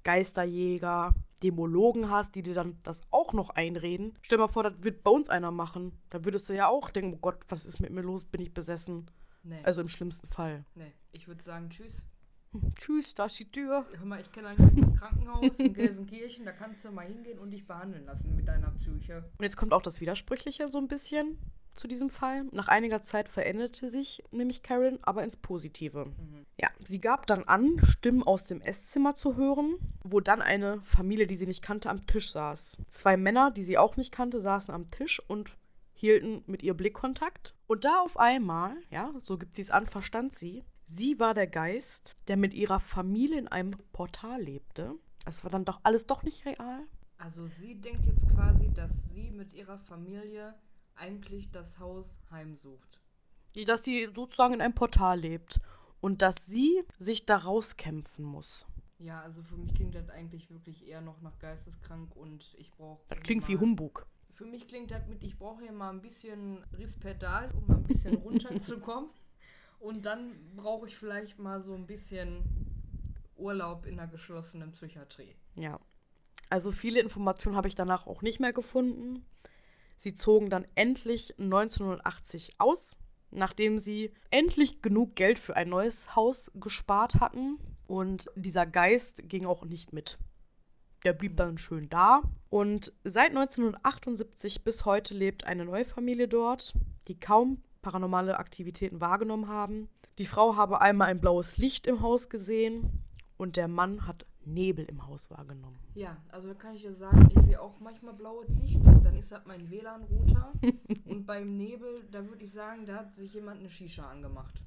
Speaker 1: Geisterjäger, Dämologen hast, die dir dann das auch noch einreden. Stell dir mal vor, das wird bei uns einer machen. Da würdest du ja auch denken, oh Gott, was ist mit mir los? Bin ich besessen?
Speaker 2: Nee.
Speaker 1: Also im schlimmsten Fall.
Speaker 2: Nee, ich würde sagen, tschüss.
Speaker 1: Hm, tschüss, da ist die Tür.
Speaker 2: Hör mal, ich kenne ein gutes Krankenhaus in Gelsenkirchen, da kannst du mal hingehen und dich behandeln lassen mit deiner Psyche.
Speaker 1: Und jetzt kommt auch das Widersprüchliche so ein bisschen zu diesem Fall. Nach einiger Zeit veränderte sich nämlich Karen, aber ins Positive. Mhm. Ja, sie gab dann an, Stimmen aus dem Esszimmer zu hören, wo dann eine Familie, die sie nicht kannte, am Tisch saß. Zwei Männer, die sie auch nicht kannte, saßen am Tisch und hielten mit ihr Blickkontakt. Und da auf einmal, ja, so gibt sie es an, verstand sie, sie war der Geist, der mit ihrer Familie in einem Portal lebte. Es war dann doch alles doch nicht real.
Speaker 2: Also sie denkt jetzt quasi, dass sie mit ihrer Familie eigentlich das Haus heimsucht.
Speaker 1: Dass sie sozusagen in einem Portal lebt und dass sie sich da rauskämpfen muss.
Speaker 2: Ja, also für mich klingt das eigentlich wirklich eher noch nach geisteskrank und ich brauche...
Speaker 1: Das klingt wie Humbug.
Speaker 2: Für mich klingt das mit, ich brauche hier mal ein bisschen Rispedal, um mal ein bisschen runterzukommen. Und dann brauche ich vielleicht mal so ein bisschen Urlaub in einer geschlossenen Psychiatrie.
Speaker 1: Ja, also viele Informationen habe ich danach auch nicht mehr gefunden. Sie zogen dann endlich neunzehnhundertachtzig aus, nachdem sie endlich genug Geld für ein neues Haus gespart hatten. Und dieser Geist ging auch nicht mit. Der blieb dann schön da. Und seit neunzehnhundertachtundsiebzig bis heute lebt eine neue Familie dort, die kaum paranormale Aktivitäten wahrgenommen haben. Die Frau habe einmal ein blaues Licht im Haus gesehen und der Mann hat Nebel im Haus wahrgenommen.
Speaker 2: Ja, also da kann ich dir sagen, ich sehe auch manchmal blaues Licht, dann ist das mein W L A N-Router. Und beim Nebel, da würde ich sagen, da hat sich jemand eine Shisha angemacht.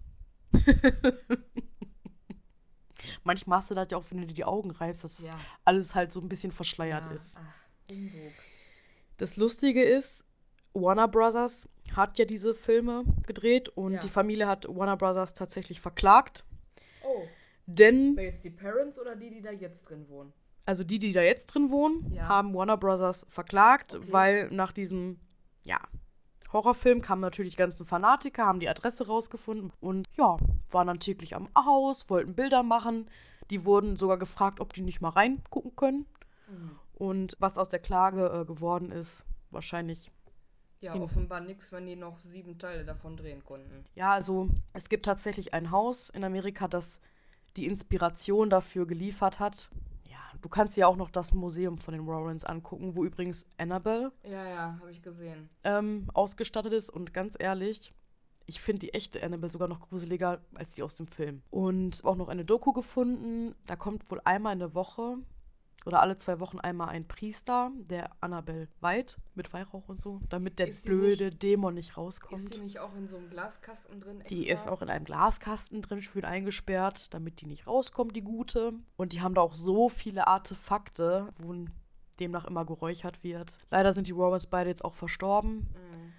Speaker 1: Manchmal hast du das ja auch, wenn du dir die Augen reibst, dass
Speaker 2: ja.
Speaker 1: alles halt so ein bisschen verschleiert
Speaker 2: ja.
Speaker 1: ist.
Speaker 2: Ach, Humbug.
Speaker 1: Das Lustige ist, Warner Brothers hat ja diese Filme gedreht und
Speaker 2: ja.
Speaker 1: die Familie hat Warner Brothers tatsächlich verklagt.
Speaker 2: Oh.
Speaker 1: Denn.
Speaker 2: Wer jetzt die Parents oder die, die da jetzt drin wohnen?
Speaker 1: Also die, die da jetzt drin wohnen,
Speaker 2: ja.
Speaker 1: haben Warner Brothers verklagt,
Speaker 2: okay.
Speaker 1: weil nach diesem, ja, Horrorfilm kamen natürlich die ganzen Fanatiker, haben die Adresse rausgefunden und ja, waren dann täglich am Haus, wollten Bilder machen. Die wurden sogar gefragt, ob die nicht mal reingucken können. Mhm. Und was aus der Klage äh, geworden ist, wahrscheinlich...
Speaker 2: Ja, offenbar nichts, wenn die noch sieben Teile davon drehen konnten.
Speaker 1: Ja, also es gibt tatsächlich ein Haus in Amerika, das die Inspiration dafür geliefert hat. Ja, du kannst ja auch noch das Museum von den Warrens angucken, wo übrigens Annabelle
Speaker 2: ja, ja, habe ich gesehen.
Speaker 1: Ähm, ausgestattet ist. Und ganz ehrlich, ich finde die echte Annabelle sogar noch gruseliger als die aus dem Film. Und auch noch eine Doku gefunden. Da kommt wohl einmal in der Woche oder alle zwei Wochen einmal ein Priester, der Annabelle weiht mit Weihrauch und so, damit der blöde nicht, Dämon nicht rauskommt.
Speaker 2: Ist die nicht auch in so einem Glaskasten drin? Extra?
Speaker 1: Die ist auch in einem Glaskasten drin, schön eingesperrt, damit die nicht rauskommt, die gute. Und die haben da auch so viele Artefakte, wo demnach immer geräuchert wird. Leider sind die Warrens beide jetzt auch verstorben. Mhm.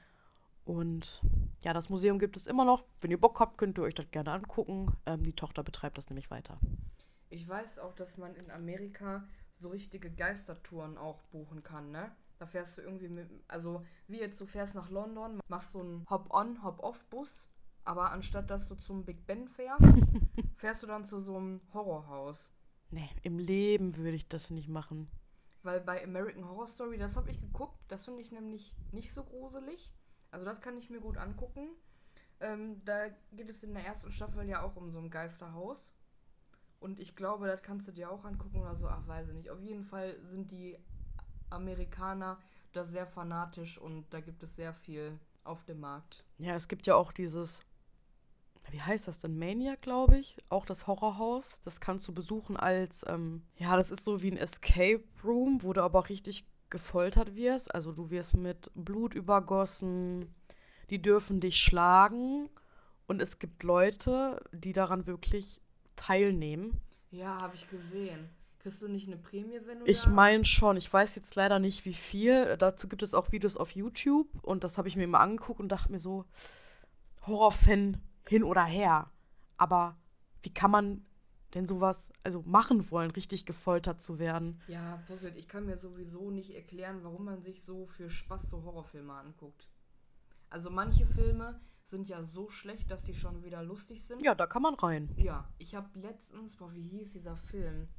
Speaker 1: Und ja, das Museum gibt es immer noch. Wenn ihr Bock habt, könnt ihr euch das gerne angucken. Ähm, die Tochter betreibt das nämlich weiter.
Speaker 2: Ich weiß auch, dass man in Amerika so richtige Geistertouren auch buchen kann, ne? Da fährst du irgendwie mit, also wie jetzt, du fährst nach London, machst so einen Hop-on, Hop-off-Bus, aber anstatt dass du zum Big Ben fährst, fährst du dann zu so einem Horrorhaus.
Speaker 1: Nee, im Leben würde ich das nicht machen.
Speaker 2: Weil bei American Horror Story, das habe ich geguckt, das finde ich nämlich nicht so gruselig. Also das kann ich mir gut angucken. Ähm, da geht es in der ersten Staffel ja auch um so ein Geisterhaus. Und ich glaube, das kannst du dir auch angucken oder so, ach, weiß ich nicht. Auf jeden Fall sind die Amerikaner da sehr fanatisch und da gibt es sehr viel auf dem Markt.
Speaker 1: Ja, es gibt ja auch dieses, wie heißt das denn, Maniac, glaube ich, auch das Horrorhaus. Das kannst du besuchen als, ähm, ja, das ist so wie ein Escape Room, wo du aber auch richtig gefoltert wirst. Also du wirst mit Blut übergossen, die dürfen dich schlagen und es gibt Leute, die daran wirklich teilnehmen.
Speaker 2: Ja, habe ich gesehen. Kriegst du nicht eine Prämie, wenn du
Speaker 1: Ich
Speaker 2: da...
Speaker 1: meine schon. Ich weiß jetzt leider nicht, wie viel. Dazu gibt es auch Videos auf YouTube. Und das habe ich mir mal angeguckt und dachte mir so, Horrorfan hin oder her. Aber wie kann man denn sowas also machen wollen, richtig gefoltert zu werden?
Speaker 2: Ja, Puzzle, ich kann mir sowieso nicht erklären, warum man sich so für Spaß so Horrorfilme anguckt. Also manche Filme sind ja so schlecht, dass die schon wieder lustig sind.
Speaker 1: Ja, da kann man rein.
Speaker 2: Ja, ich habe letztens, boah, wie hieß dieser Film?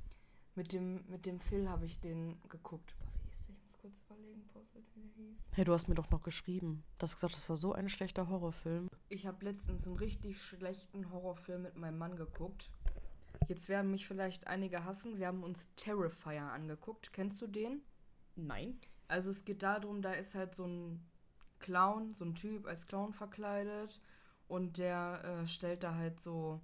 Speaker 2: Mit dem, mit dem Phil habe ich den geguckt. Boah, wie hieß der? Ich muss kurz überlegen, Postet, wie der hieß.
Speaker 1: Hey, du hast mir doch noch geschrieben. Du hast gesagt, das war so ein schlechter Horrorfilm.
Speaker 2: Ich habe letztens einen richtig schlechten Horrorfilm mit meinem Mann geguckt. Jetzt werden mich vielleicht einige hassen. Wir haben uns Terrifier angeguckt. Kennst du den?
Speaker 1: Nein.
Speaker 2: Also es geht darum, da ist halt so ein Clown, so ein Typ als Clown verkleidet. Und der äh, stellt da halt so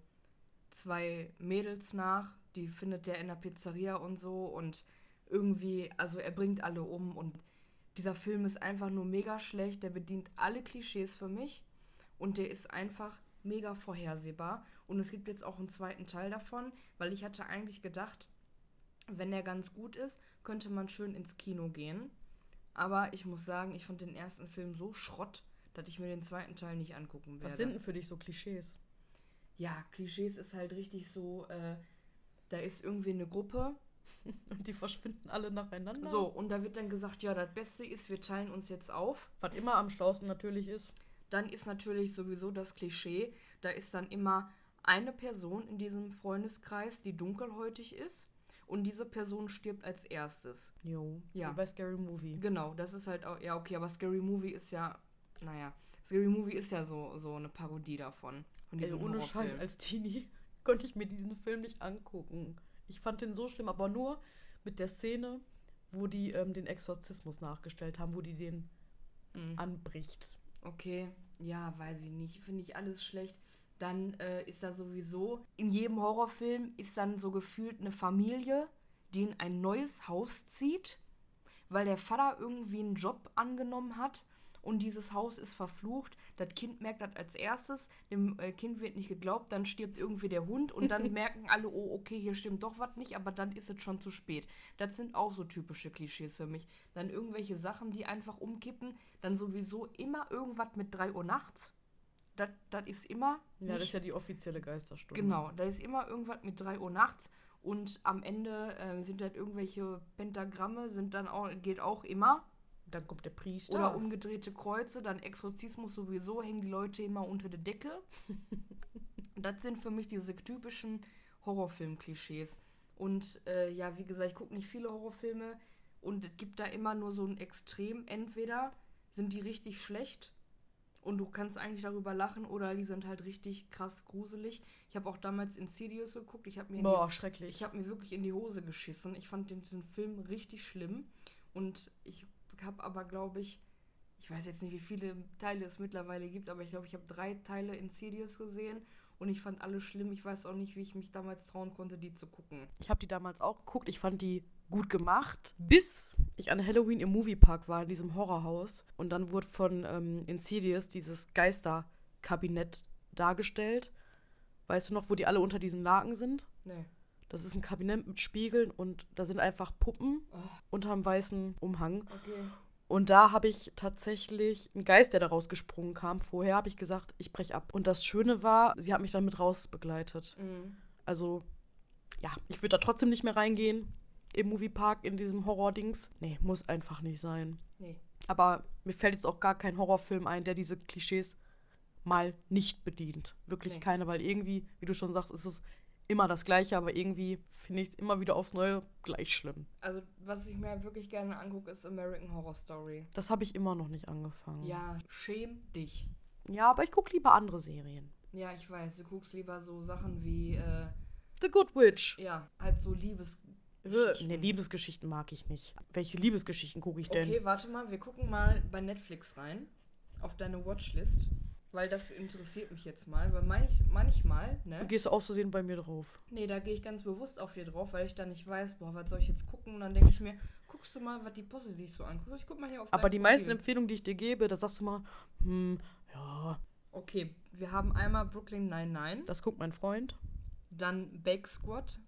Speaker 2: zwei Mädels nach. Die findet der in der Pizzeria und so. Und irgendwie, also er bringt alle um. Und dieser Film ist einfach nur mega schlecht. Der bedient alle Klischees für mich. Und der ist einfach mega vorhersehbar. Und es gibt jetzt auch einen zweiten Teil davon, weil ich hatte eigentlich gedacht, wenn der ganz gut ist, könnte man schön ins Kino gehen. Aber ich muss sagen, ich fand den ersten Film so Schrott, dass ich mir den zweiten Teil nicht angucken werde.
Speaker 1: Was sind denn für dich so Klischees?
Speaker 2: Ja, Klischees ist halt richtig so, äh, da ist irgendwie eine Gruppe.
Speaker 1: Und die verschwinden alle nacheinander?
Speaker 2: So, und da wird dann gesagt, ja, das Beste ist, wir teilen uns jetzt auf.
Speaker 1: Was immer am schlausten natürlich ist.
Speaker 2: Dann ist natürlich sowieso das Klischee, da ist dann immer eine Person in diesem Freundeskreis, die dunkelhäutig ist. Und diese Person stirbt als erstes.
Speaker 1: Jo,
Speaker 2: ja.
Speaker 1: Wie bei Scary Movie.
Speaker 2: Genau, das ist halt auch, ja okay, aber Scary Movie ist ja, naja, Scary Movie ist ja so, so eine Parodie davon. Von diesem
Speaker 1: also ohne
Speaker 2: Horrorfilm.
Speaker 1: Scheiß, als Teenie konnte ich mir diesen Film nicht angucken. Ich fand den so schlimm, aber nur mit der Szene, wo die ähm, den Exorzismus nachgestellt haben, wo die den mhm. anbricht.
Speaker 2: Okay, ja, weiß ich nicht, finde ich alles schlecht. Dann äh, ist da sowieso, in jedem Horrorfilm ist dann so gefühlt eine Familie, die in ein neues Haus zieht, weil der Vater irgendwie einen Job angenommen hat und dieses Haus ist verflucht. Das Kind merkt das als erstes, dem äh, Kind wird nicht geglaubt, dann stirbt irgendwie der Hund und dann merken alle, oh, okay, hier stimmt doch was nicht, aber dann ist es schon zu spät. Das sind auch so typische Klischees für mich. Dann irgendwelche Sachen, die einfach umkippen, dann sowieso immer irgendwas mit drei Uhr nachts. Das, das ist immer...
Speaker 1: Ja, das ist ja die offizielle Geisterstunde.
Speaker 2: Genau, da ist immer irgendwas mit drei Uhr nachts und am Ende äh, sind halt irgendwelche Pentagramme, sind dann auch, geht auch immer.
Speaker 1: Dann kommt der Priester.
Speaker 2: Oder umgedrehte Kreuze, dann Exorzismus sowieso, hängen die Leute immer unter der Decke. Das sind für mich diese typischen Horrorfilm-Klischees. Und äh, ja, wie gesagt, ich gucke nicht viele Horrorfilme und es gibt da immer nur so ein Extrem. Entweder sind die richtig schlecht und du kannst eigentlich darüber lachen oder die sind halt richtig krass gruselig. Ich habe auch damals Insidious geguckt. Ich habe mir,
Speaker 1: Boah,
Speaker 2: die,
Speaker 1: schrecklich.
Speaker 2: Ich habe mir wirklich in die Hose geschissen. Ich fand den, diesen Film richtig schlimm. Und ich habe aber, glaube ich, ich weiß jetzt nicht, wie viele Teile es mittlerweile gibt, aber ich glaube, ich habe drei Teile Insidious gesehen und ich fand alle schlimm. Ich weiß auch nicht, wie ich mich damals trauen konnte, die zu gucken.
Speaker 1: Ich habe die damals auch geguckt. Ich fand die gut gemacht, bis ich an Halloween im Moviepark war, in diesem Horrorhaus. Und dann wurde von ähm, Insidious dieses Geisterkabinett dargestellt. Weißt du noch, wo die alle unter diesen Laken sind?
Speaker 2: Nee.
Speaker 1: Das ist ein Kabinett mit Spiegeln und da sind einfach Puppen oh. unter einem weißen Umhang.
Speaker 2: Okay.
Speaker 1: Und da habe ich tatsächlich einen Geist, der daraus gesprungen kam. Vorher habe ich gesagt, ich breche ab. Und das Schöne war, sie hat mich dann mit raus begleitet.
Speaker 2: Mhm.
Speaker 1: Also, ja, ich würde da trotzdem nicht mehr reingehen im Moviepark, in diesem Horror-Dings. Nee, muss einfach nicht sein.
Speaker 2: Nee.
Speaker 1: Aber mir fällt jetzt auch gar kein Horrorfilm ein, der diese Klischees mal nicht bedient. Wirklich nee. keine, weil irgendwie, wie du schon sagst, ist es immer das Gleiche, aber irgendwie finde ich es immer wieder aufs Neue gleich schlimm.
Speaker 2: Also, was ich mir wirklich gerne angucke, ist American Horror Story.
Speaker 1: Das habe ich immer noch nicht angefangen.
Speaker 2: Ja, schäm dich.
Speaker 1: Ja, aber ich gucke lieber andere Serien.
Speaker 2: Ja, ich weiß, du guckst lieber so Sachen wie äh,
Speaker 1: The Good Witch.
Speaker 2: Ja, halt so Liebesgeschichten.
Speaker 1: Ne, Liebesgeschichten mag ich nicht. Welche Liebesgeschichten gucke ich denn?
Speaker 2: Okay, warte mal, wir gucken mal bei Netflix rein. Auf deine Watchlist. Weil das interessiert mich jetzt mal. Weil manch, manchmal, ne?
Speaker 1: Du gehst aus Versehen bei mir drauf.
Speaker 2: Nee, da gehe ich ganz bewusst auf dir drauf, weil ich dann nicht weiß, boah, was soll ich jetzt gucken? Und dann denke ich mir, guckst du mal, was die Posse sich so anguckt. Ich guck mal hier auf
Speaker 1: Aber die
Speaker 2: Profil.
Speaker 1: meisten Empfehlungen, die ich dir gebe, da sagst du mal, hm, ja.
Speaker 2: Okay, wir haben einmal Brooklyn Nine-Nine.
Speaker 1: Das guckt mein Freund.
Speaker 2: Dann Bake Squad.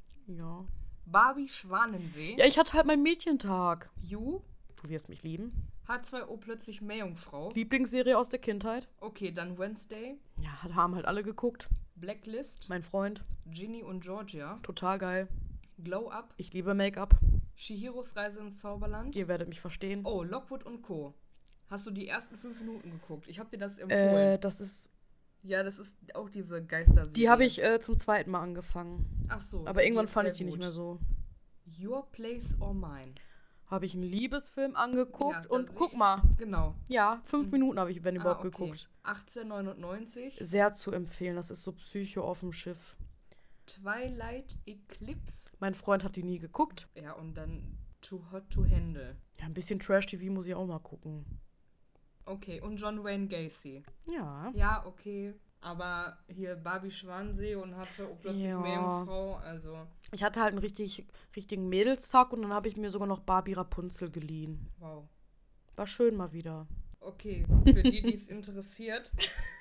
Speaker 1: Ja.
Speaker 2: Barbie Schwanensee.
Speaker 1: Ja, ich hatte halt meinen Mädchentag.
Speaker 2: You.
Speaker 1: Du wirst mich lieben.
Speaker 2: H zwei O plötzlich Meerjungfrau.
Speaker 1: Lieblingsserie aus der Kindheit.
Speaker 2: Okay, dann Wednesday.
Speaker 1: Ja, haben halt alle geguckt.
Speaker 2: Blacklist.
Speaker 1: Mein Freund.
Speaker 2: Ginny und Georgia.
Speaker 1: Total geil.
Speaker 2: Glow Up.
Speaker 1: Ich liebe Make-up.
Speaker 2: Chihiros Reise ins Zauberland.
Speaker 1: Ihr werdet mich verstehen.
Speaker 2: Oh, Lockwood und Co. Hast du die ersten fünf Minuten geguckt? Ich habe dir das empfohlen.
Speaker 1: Äh, das ist...
Speaker 2: Ja, das ist auch diese Geisterserie.
Speaker 1: Die habe ich äh, zum zweiten Mal angefangen.
Speaker 2: Ach so.
Speaker 1: Aber irgendwann fand ich die
Speaker 2: gut.
Speaker 1: nicht mehr so.
Speaker 2: Your Place or Mine.
Speaker 1: Habe ich einen Liebesfilm angeguckt
Speaker 2: Ja,
Speaker 1: und
Speaker 2: da
Speaker 1: guck
Speaker 2: seh ich-
Speaker 1: mal.
Speaker 2: Genau.
Speaker 1: Ja, fünf Minuten habe ich, wenn überhaupt,
Speaker 2: Ah, okay.
Speaker 1: geguckt.
Speaker 2: achtzehnhundertneunundneunzig.
Speaker 1: Sehr zu empfehlen. Das ist so Psycho auf dem Schiff.
Speaker 2: Twilight Eclipse.
Speaker 1: Mein Freund hat die nie geguckt.
Speaker 2: Ja, und dann Too Hot to Handle.
Speaker 1: Ja, ein bisschen Trash-T V muss ich auch mal gucken.
Speaker 2: Okay, und John Wayne Gacy.
Speaker 1: Ja.
Speaker 2: Ja, okay. Aber hier Barbie Schwansee und hatte auch plötzlich
Speaker 1: Ja.
Speaker 2: Meerjungfrau, also
Speaker 1: Ich hatte halt einen richtig, richtigen Mädelstag und dann habe ich mir sogar noch Barbie Rapunzel geliehen.
Speaker 2: wow.
Speaker 1: War schön mal wieder.
Speaker 2: Okay, für die, die es interessiert.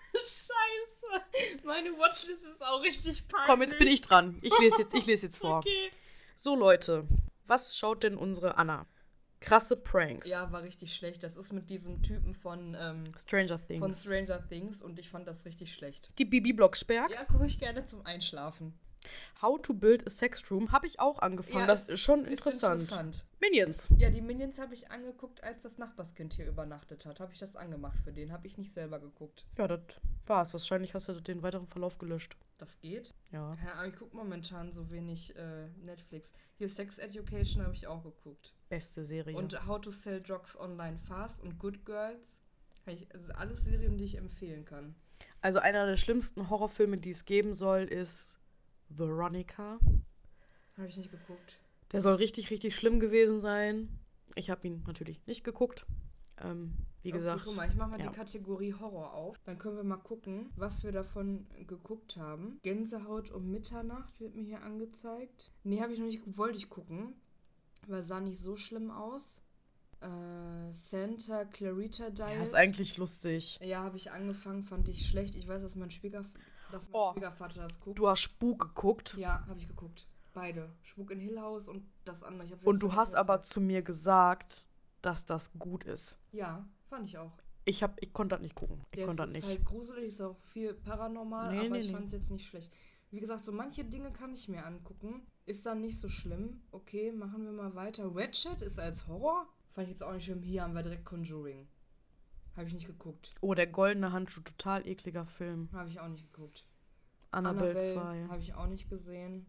Speaker 2: Scheiße, meine Watchlist ist auch richtig peinlich.
Speaker 1: Komm, jetzt bin ich dran. Ich lese jetzt, ich lese jetzt vor.
Speaker 2: Okay.
Speaker 1: So, Leute, was schaut denn unsere Anna? Krasse Pranks.
Speaker 2: Ja, war richtig schlecht. Das ist mit diesem Typen von, ähm,
Speaker 1: Stranger Things.
Speaker 2: von Stranger Things und ich fand das richtig schlecht.
Speaker 1: Die Bibi Blocksberg.
Speaker 2: Ja, gucke ich gerne zum Einschlafen.
Speaker 1: How to Build a Sex Room habe ich auch angefangen.
Speaker 2: Ja,
Speaker 1: das
Speaker 2: ist-
Speaker 1: ist schon
Speaker 2: Ist
Speaker 1: interessant.
Speaker 2: interessant.
Speaker 1: Minions.
Speaker 2: Ja, die Minions habe ich angeguckt, als das Nachbarskind hier übernachtet hat. Habe ich das angemacht für den. Habe ich nicht selber geguckt.
Speaker 1: Ja, das war's. Wahrscheinlich hast du den weiteren Verlauf gelöscht.
Speaker 2: Das geht.
Speaker 1: Ja.
Speaker 2: Keine Ahnung, ich gucke momentan so wenig äh, Netflix. Hier Sex Education habe ich auch geguckt.
Speaker 1: Beste Serie.
Speaker 2: Und How to Sell Drugs Online Fast und Good Girls. Kann ich, also alles Serien, die ich empfehlen kann.
Speaker 1: Also einer der schlimmsten Horrorfilme, die es geben soll, ist Veronica.
Speaker 2: Habe ich nicht geguckt.
Speaker 1: Der soll richtig, richtig schlimm gewesen sein. Ich habe ihn natürlich nicht geguckt. Ähm, wie gesagt.
Speaker 2: Okay, guck mal, ich mache mal
Speaker 1: ja.
Speaker 2: die Kategorie Horror auf. Dann können wir mal gucken, was wir davon geguckt haben. Gänsehaut um Mitternacht wird mir hier angezeigt. Nee, habe ich noch nicht geguckt. Wollte ich gucken. Aber sah nicht so schlimm aus. Äh, Santa Clarita Diet.
Speaker 1: Ja, ist eigentlich lustig.
Speaker 2: Ja, habe ich angefangen, fand ich schlecht. Ich weiß, dass mein, Schwiegerf dass mein
Speaker 1: Oh.
Speaker 2: Schwiegervater das guckt.
Speaker 1: Du hast Spuk geguckt.
Speaker 2: Ja, habe ich geguckt. Beide. Spuk in Hill House und das andere. Ich hab
Speaker 1: Und
Speaker 2: jetzt
Speaker 1: du
Speaker 2: vergessen,
Speaker 1: hast
Speaker 2: was
Speaker 1: aber
Speaker 2: das-
Speaker 1: zu mir gesagt, dass das gut ist.
Speaker 2: Ja, fand ich auch.
Speaker 1: Ich, hab, ich konnte das nicht gucken. Ich
Speaker 2: Der
Speaker 1: konnte
Speaker 2: ist
Speaker 1: das nicht.
Speaker 2: halt gruselig, ist auch viel paranormal,
Speaker 1: Nee,
Speaker 2: aber
Speaker 1: nee,
Speaker 2: ich
Speaker 1: nee.
Speaker 2: fand es jetzt nicht schlecht. Wie gesagt, so manche Dinge kann ich mir angucken. Ist dann nicht so schlimm. Okay, machen wir mal weiter. Ratchet ist als Horror. Fand ich jetzt auch nicht schlimm. Hier haben wir direkt Conjuring. Habe ich nicht geguckt.
Speaker 1: Oh, der goldene Handschuh, total ekliger Film.
Speaker 2: Habe ich auch nicht geguckt.
Speaker 1: Annabelle zwei.
Speaker 2: Habe ich auch nicht gesehen.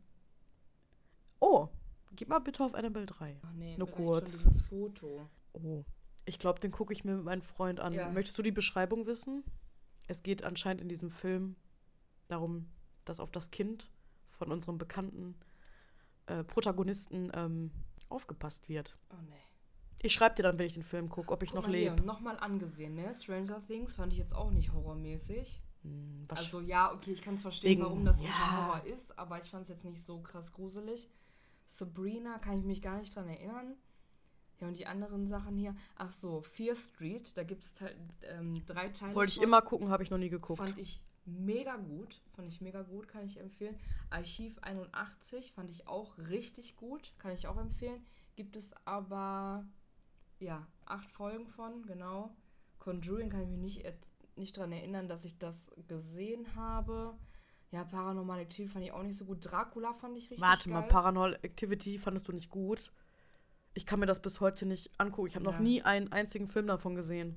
Speaker 1: Oh, gib mal bitte auf Annabelle drei.
Speaker 2: Ach nee,
Speaker 1: Nur
Speaker 2: mir reicht
Speaker 1: kurz.
Speaker 2: schon dieses Foto.
Speaker 1: Oh, ich glaube, den gucke ich mir mit meinem Freund an.
Speaker 2: Ja.
Speaker 1: Möchtest du die Beschreibung wissen? Es geht anscheinend in diesem Film darum, dass auf das Kind von unserem bekannten äh, Protagonisten ähm, aufgepasst wird.
Speaker 2: Oh nee.
Speaker 1: Ich schreibe dir dann, wenn ich den Film gucke, ob ich
Speaker 2: Guck
Speaker 1: noch
Speaker 2: mal hier,
Speaker 1: lebe.
Speaker 2: nochmal angesehen, ne? Stranger Things fand ich jetzt auch nicht horrormäßig.
Speaker 1: Hm, was-
Speaker 2: Also ja, okay, ich kann es verstehen,
Speaker 1: Wegen-
Speaker 2: warum das
Speaker 1: ja.
Speaker 2: unter Horror ist, aber ich fand es jetzt nicht so krass gruselig. Sabrina kann ich mich gar nicht dran erinnern. Ja, und die anderen Sachen hier. Ach so, Fear Street, da gibt es halt ähm, drei Teile.
Speaker 1: Wollte ich
Speaker 2: von.
Speaker 1: immer gucken, habe ich noch nie geguckt.
Speaker 2: Fand ich mega gut. Fand ich mega gut, kann ich empfehlen. Archiv einundachtzig fand ich auch richtig gut, kann ich auch empfehlen. Gibt es aber, ja, acht Folgen von, genau. Conjuring kann ich mich nicht, er- nicht dran erinnern, dass ich das gesehen habe. Ja, Paranormal Activity fand ich auch nicht so gut. Dracula fand ich richtig
Speaker 1: Warte
Speaker 2: geil.
Speaker 1: mal, Paranormal Activity fandest du nicht gut? Ich kann mir das bis heute nicht angucken. Ich habe noch
Speaker 2: Ja.
Speaker 1: nie einen einzigen Film davon gesehen.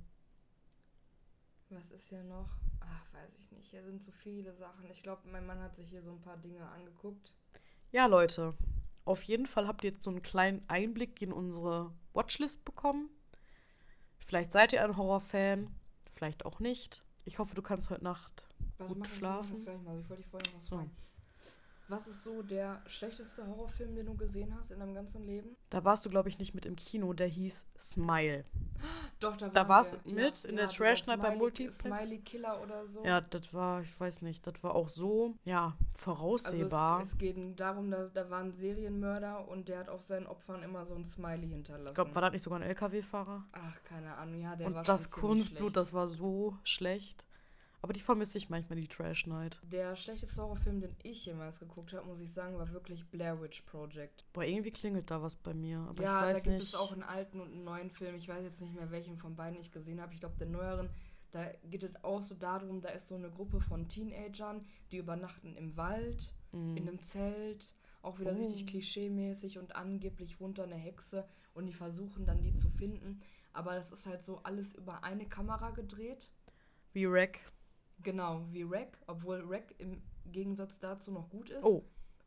Speaker 2: Was ist hier noch? Ach, weiß ich nicht. Hier sind so viele Sachen. Ich glaube, mein Mann hat sich hier so ein paar Dinge angeguckt.
Speaker 1: Ja, Leute, auf jeden Fall habt ihr jetzt so einen kleinen Einblick in unsere Watchlist bekommen. Vielleicht seid ihr ein Horrorfan, vielleicht auch nicht. Ich hoffe, du kannst heute Nacht
Speaker 2: Warte,
Speaker 1: gut
Speaker 2: mach das-
Speaker 1: schlafen.
Speaker 2: mach das gleich mal. Ich wollte dich vorher noch was
Speaker 1: So.
Speaker 2: fragen. Was ist so der schlechteste Horrorfilm, den du gesehen hast in deinem ganzen Leben?
Speaker 1: Da warst du, glaube ich, nicht mit im Kino. Der hieß Smile.
Speaker 2: Doch, da,
Speaker 1: Da
Speaker 2: waren
Speaker 1: warst
Speaker 2: wir.
Speaker 1: du mit in der
Speaker 2: dieser
Speaker 1: Trash Night beim
Speaker 2: Smiley-
Speaker 1: Multiplex?
Speaker 2: Smiley Killer oder so.
Speaker 1: Ja, das war, ich weiß nicht, das war auch so, ja,
Speaker 2: Also
Speaker 1: voraussehbar.
Speaker 2: es, es geht darum, dass da war ein Serienmörder und der hat auf seinen Opfern immer so ein Smiley hinterlassen.
Speaker 1: ich glaube, war das nicht sogar ein L K W-Fahrer?
Speaker 2: Ach, keine Ahnung, ja, der war
Speaker 1: Und
Speaker 2: schon
Speaker 1: das
Speaker 2: ziemlich
Speaker 1: Kunstblut,
Speaker 2: schlecht.
Speaker 1: das war so schlecht. Aber die vermisse ich manchmal, die Trash Night.
Speaker 2: Der schlechteste Horrorfilm, den ich jemals geguckt habe, muss ich sagen, war wirklich Blair Witch Project.
Speaker 1: Boah, irgendwie klingelt da was bei mir. Aber
Speaker 2: ja,
Speaker 1: ich weiß
Speaker 2: da gibt
Speaker 1: nicht.
Speaker 2: es auch einen alten und einen neuen Film. Ich weiß jetzt nicht mehr, welchen von beiden ich gesehen habe. Ich glaube, den neueren, da geht es auch so darum, da ist so eine Gruppe von Teenagern, die übernachten im Wald,
Speaker 1: Mhm.
Speaker 2: in einem Zelt. Auch wieder
Speaker 1: Oh.
Speaker 2: richtig klischeemäßig und angeblich wohnt da eine Hexe und die versuchen dann, die zu finden. Aber das ist halt so alles über eine Kamera gedreht.
Speaker 1: Wie Wreck.
Speaker 2: Genau, wie Rec, obwohl Rec im Gegensatz dazu noch gut ist.
Speaker 1: Oh.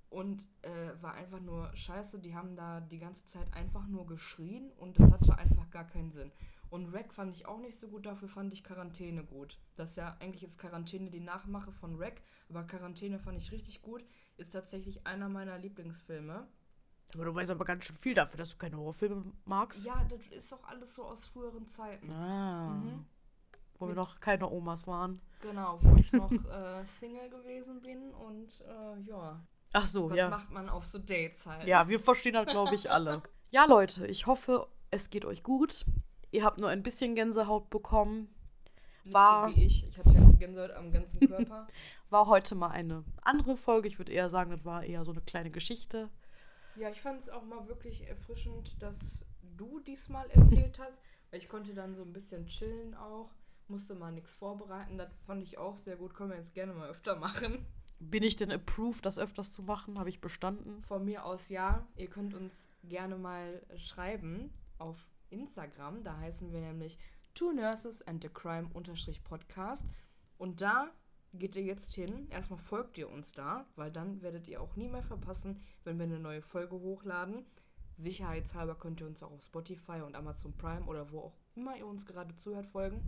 Speaker 2: und äh, war einfach nur scheiße. Die haben da die ganze Zeit einfach nur geschrien und es hatte einfach gar keinen Sinn. Und Rec fand ich auch nicht so gut, dafür fand ich Quarantäne gut. Das ist ja, eigentlich ist Quarantäne die Nachmache von Rec, aber Quarantäne fand ich richtig gut. Ist tatsächlich einer meiner Lieblingsfilme.
Speaker 1: Aber du weißt aber ganz schön viel dafür, dass du keine Horrorfilme magst.
Speaker 2: Ja, das ist auch alles so aus früheren Zeiten.
Speaker 1: Ah.
Speaker 2: Mhm.
Speaker 1: Wo wir noch keine Omas waren.
Speaker 2: Genau, wo ich noch äh, Single gewesen bin und äh, ja.
Speaker 1: Ach so,
Speaker 2: Was
Speaker 1: ja.
Speaker 2: macht man auf so Dates halt?
Speaker 1: Ja, wir verstehen das, glaube ich, alle. Ja, Leute, ich hoffe, es geht euch gut. Ihr habt nur ein bisschen Gänsehaut bekommen.
Speaker 2: Nicht
Speaker 1: War,
Speaker 2: so wie ich. Ich hatte ja Gänsehaut am ganzen Körper.
Speaker 1: war heute mal eine andere Folge. Ich würde eher sagen, das war eher so eine kleine Geschichte.
Speaker 2: Ja, ich fand es auch mal wirklich erfrischend, dass du diesmal erzählt hast. Weil ich konnte dann so ein bisschen chillen auch. Musste mal nichts vorbereiten. Das fand ich auch sehr gut. Können wir jetzt gerne mal öfter machen.
Speaker 1: Bin ich denn approved, das öfters zu machen? Habe ich bestanden?
Speaker 2: Von mir aus ja. Ihr könnt uns gerne mal schreiben auf Instagram. Da heißen wir nämlich Two Nurses and a Crime Podcast. Und da geht ihr jetzt hin. Erstmal folgt ihr uns da, weil dann werdet ihr auch nie mehr verpassen, wenn wir eine neue Folge hochladen. Sicherheitshalber könnt ihr uns auch auf Spotify und Amazon Prime oder wo auch immer ihr uns gerade zuhört folgen.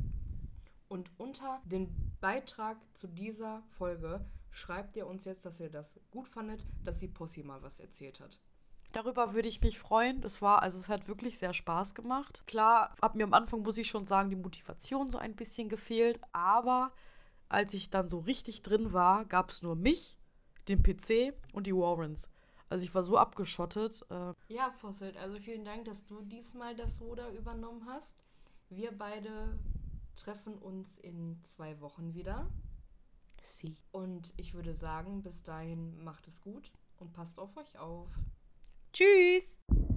Speaker 2: Und unter den Beitrag zu dieser Folge schreibt ihr uns jetzt, dass ihr das gut fandet, dass die Pussy mal was erzählt hat.
Speaker 1: Darüber würde ich mich freuen. Das war, also es hat wirklich sehr Spaß gemacht. Klar, ab mir am Anfang, muss ich schon sagen, die Motivation so ein bisschen gefehlt. Aber als ich dann so richtig drin war, gab es nur mich, den P C und die Warrens. Also ich war so abgeschottet. Äh
Speaker 2: Ja, Fosselt, also vielen Dank, dass du diesmal das Ruder übernommen hast. Wir beide treffen uns in zwei Wochen wieder.
Speaker 1: Sie.
Speaker 2: Und ich würde sagen, bis dahin macht es gut und passt auf euch auf.
Speaker 1: Tschüss!